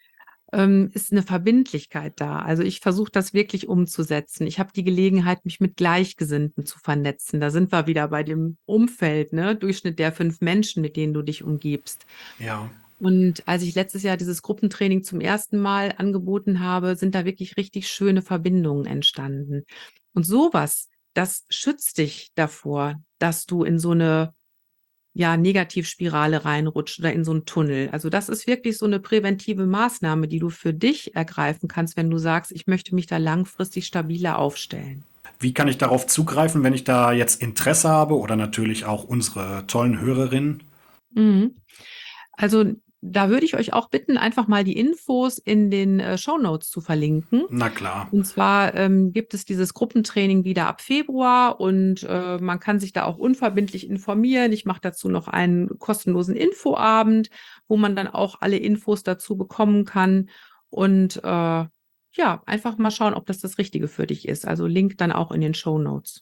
ähm, ist eine Verbindlichkeit da. Also ich versuche das wirklich umzusetzen. Ich habe die Gelegenheit, mich mit Gleichgesinnten zu vernetzen. Da sind wir wieder bei dem Umfeld, ne? Durchschnitt der fünf Menschen, mit denen du dich umgibst. Ja. Und als ich letztes Jahr dieses Gruppentraining zum ersten Mal angeboten habe, sind da wirklich richtig schöne Verbindungen entstanden. Und sowas, das schützt dich davor, dass du in so eine ja, Negativspirale reinrutscht oder in so einen Tunnel. Also das ist wirklich so eine präventive Maßnahme, die du für dich ergreifen kannst, wenn du sagst, ich möchte mich da langfristig stabiler aufstellen. Wie kann ich darauf zugreifen, wenn ich da jetzt Interesse habe oder natürlich auch unsere tollen Hörerinnen? Mhm. Also da würde ich euch auch bitten, einfach mal die Infos in den äh, Shownotes zu verlinken. Na klar. Und zwar ähm, gibt es dieses Gruppentraining wieder ab Februar und äh, man kann sich da auch unverbindlich informieren. Ich mache dazu noch einen kostenlosen Infoabend, wo man dann auch alle Infos dazu bekommen kann. Und äh, ja, einfach mal schauen, ob das das Richtige für dich ist. Also Link dann auch in den Shownotes.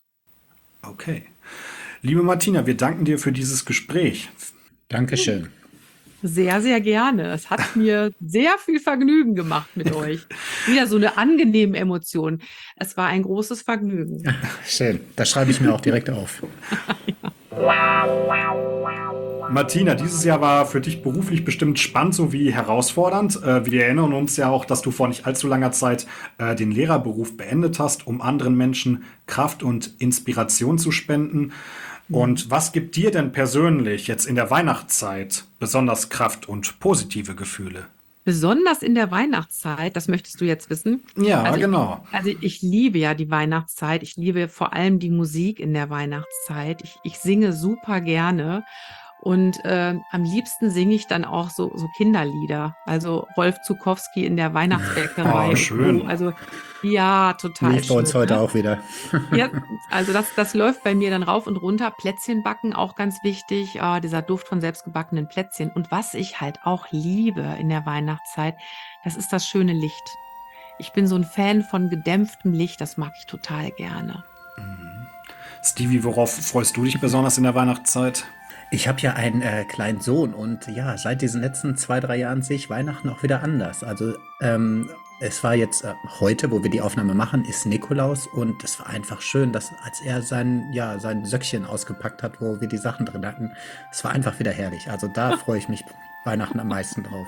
Okay. Liebe Martina, wir danken dir für dieses Gespräch. Dankeschön. Sehr, sehr gerne. Es hat mir sehr viel Vergnügen gemacht mit euch. Wieder so eine angenehme Emotion. Es war ein großes Vergnügen. Schön. Das schreibe ich mir auch direkt auf. Martina, dieses Jahr war für dich beruflich bestimmt spannend sowie herausfordernd. Äh, wir erinnern uns ja auch, dass du vor nicht allzu langer Zeit äh, den Lehrerberuf beendet hast, um anderen Menschen Kraft und Inspiration zu spenden. Und was gibt dir denn persönlich jetzt in der Weihnachtszeit besonders Kraft und positive Gefühle? Besonders in der Weihnachtszeit, das möchtest du jetzt wissen? Ja, Also ich, genau. also ich liebe ja die Weihnachtszeit. Ich liebe vor allem die Musik in der Weihnachtszeit. Ich, ich singe super gerne. Und äh, am liebsten singe ich dann auch so, so Kinderlieder. Also Rolf Zukowski in der Weihnachtsbäckerei. Oh, schön. Oh, also ja, total Lief bei uns schön, heute ne? auch wieder. Ja, also das, das läuft bei mir dann rauf und runter. Plätzchen backen, auch ganz wichtig. Ah, dieser Duft von selbstgebackenen Plätzchen. Und was ich halt auch liebe in der Weihnachtszeit, das ist das schöne Licht. Ich bin so ein Fan von gedämpftem Licht. Das mag ich total gerne. Stevie, worauf freust du dich besonders in der Weihnachtszeit? Ich habe ja einen äh, kleinen Sohn und ja, seit diesen letzten zwei, drei Jahren sehe ich Weihnachten auch wieder anders. Also ähm, es war jetzt äh, heute, wo wir die Aufnahme machen, ist Nikolaus und es war einfach schön, dass als er sein, ja, sein Söckchen ausgepackt hat, wo wir die Sachen drin hatten, es war einfach wieder herrlich. Also da freue ich mich Weihnachten am meisten drauf.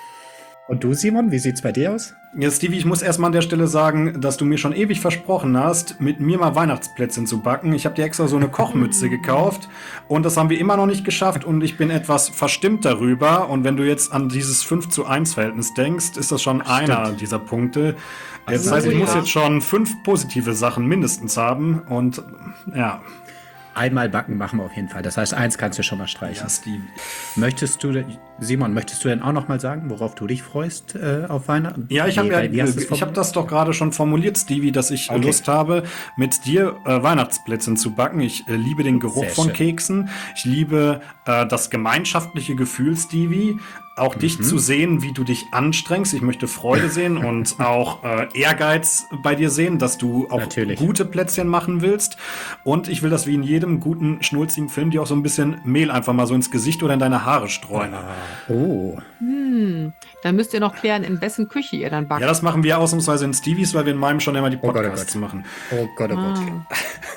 Und du, Simon, wie sieht's bei dir aus? Ja, Stevie, ich muss erstmal an der Stelle sagen, dass du mir schon ewig versprochen hast, mit mir mal Weihnachtsplätzchen zu backen. Ich habe dir extra so eine Kochmütze gekauft und das haben wir immer noch nicht geschafft und ich bin etwas verstimmt darüber. Und wenn du jetzt an dieses fünf zu eins Verhältnis denkst, ist das schon einer dieser Punkte. Jetzt Also, heißt, ich ja. muss jetzt schon fünf positive Sachen mindestens haben und ja. Einmal backen machen wir auf jeden Fall. Das heißt, eins kannst du schon mal streichen. Ja, Stevie. Möchtest du, denn- Simon, möchtest du denn auch noch mal sagen, worauf du dich freust äh, auf Weihnachten? Ja, ich habe Nee, ja, wie hast du es ich habe formuliert? das doch gerade schon formuliert, Stevie, dass ich Okay. Lust habe, mit dir äh, Weihnachtsplätzchen zu backen. Ich äh, liebe den Geruch Sehr von schön. Keksen. Ich liebe äh, das gemeinschaftliche Gefühl, Stevie. Auch dich Mhm. zu sehen, wie du dich anstrengst. Ich möchte Freude sehen und auch äh, Ehrgeiz bei dir sehen, dass du auch Natürlich. gute Plätzchen machen willst. Und ich will das wie in jedem guten, schnulzigen Film dir auch so ein bisschen Mehl einfach mal so ins Gesicht oder in deine Haare streuen. Oh, Hm, dann müsst ihr noch klären, in wessen Küche ihr dann backt. Ja, das machen wir ausnahmsweise in Stevies, weil wir in meinem schon immer die Gott, oh Podcasts Gott. machen. oh Gott, oh Gott. Ah.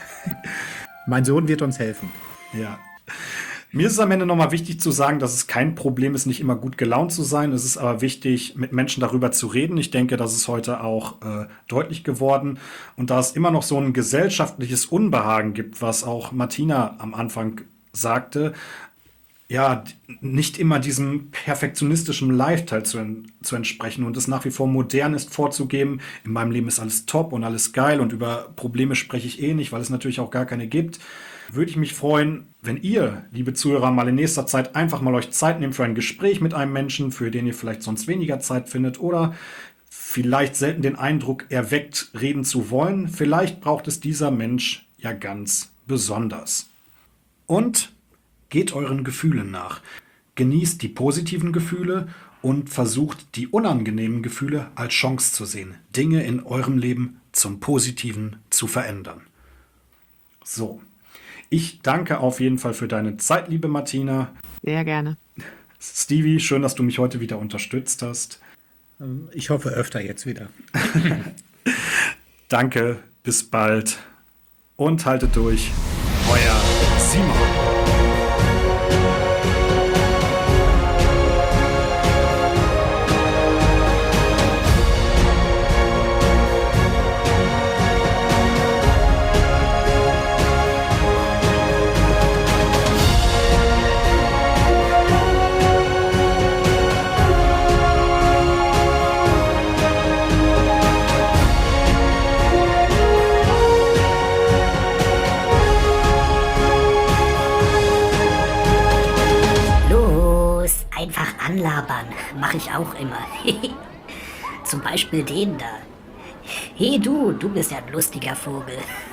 Mein Sohn wird uns helfen. Ja. Mir ist es am Ende nochmal wichtig zu sagen, dass es kein Problem ist, nicht immer gut gelaunt zu sein. Es ist aber wichtig, mit Menschen darüber zu reden. Ich denke, das ist heute auch äh, deutlich geworden. Und da es immer noch so ein gesellschaftliches Unbehagen gibt, was auch Martina am Anfang sagte, ja, d- nicht immer diesem perfektionistischen Lifestyle zu, en zu entsprechen und es nach wie vor modern ist, vorzugeben, in meinem Leben ist alles top und alles geil und über Probleme spreche ich eh nicht, weil es natürlich auch gar keine gibt, würde ich mich freuen, wenn ihr, liebe Zuhörer, mal in nächster Zeit einfach mal euch Zeit nehmt für ein Gespräch mit einem Menschen, für den ihr vielleicht sonst weniger Zeit findet oder vielleicht selten den Eindruck erweckt, reden zu wollen. Vielleicht braucht es dieser Mensch ja ganz besonders. Und geht euren Gefühlen nach. Genießt die positiven Gefühle und versucht die unangenehmen Gefühle als Chance zu sehen, Dinge in eurem Leben zum Positiven zu verändern. So, ich danke auf jeden Fall für deine Zeit, liebe Martina. Sehr gerne. Stevie, schön, dass du mich heute wieder unterstützt hast. Ich hoffe öfter jetzt wieder. Danke, bis bald und haltet durch. Euer Simon. Los, einfach anlabern. Mache ich auch immer. Zum Beispiel den da. Hey du, du bist ja ein lustiger Vogel.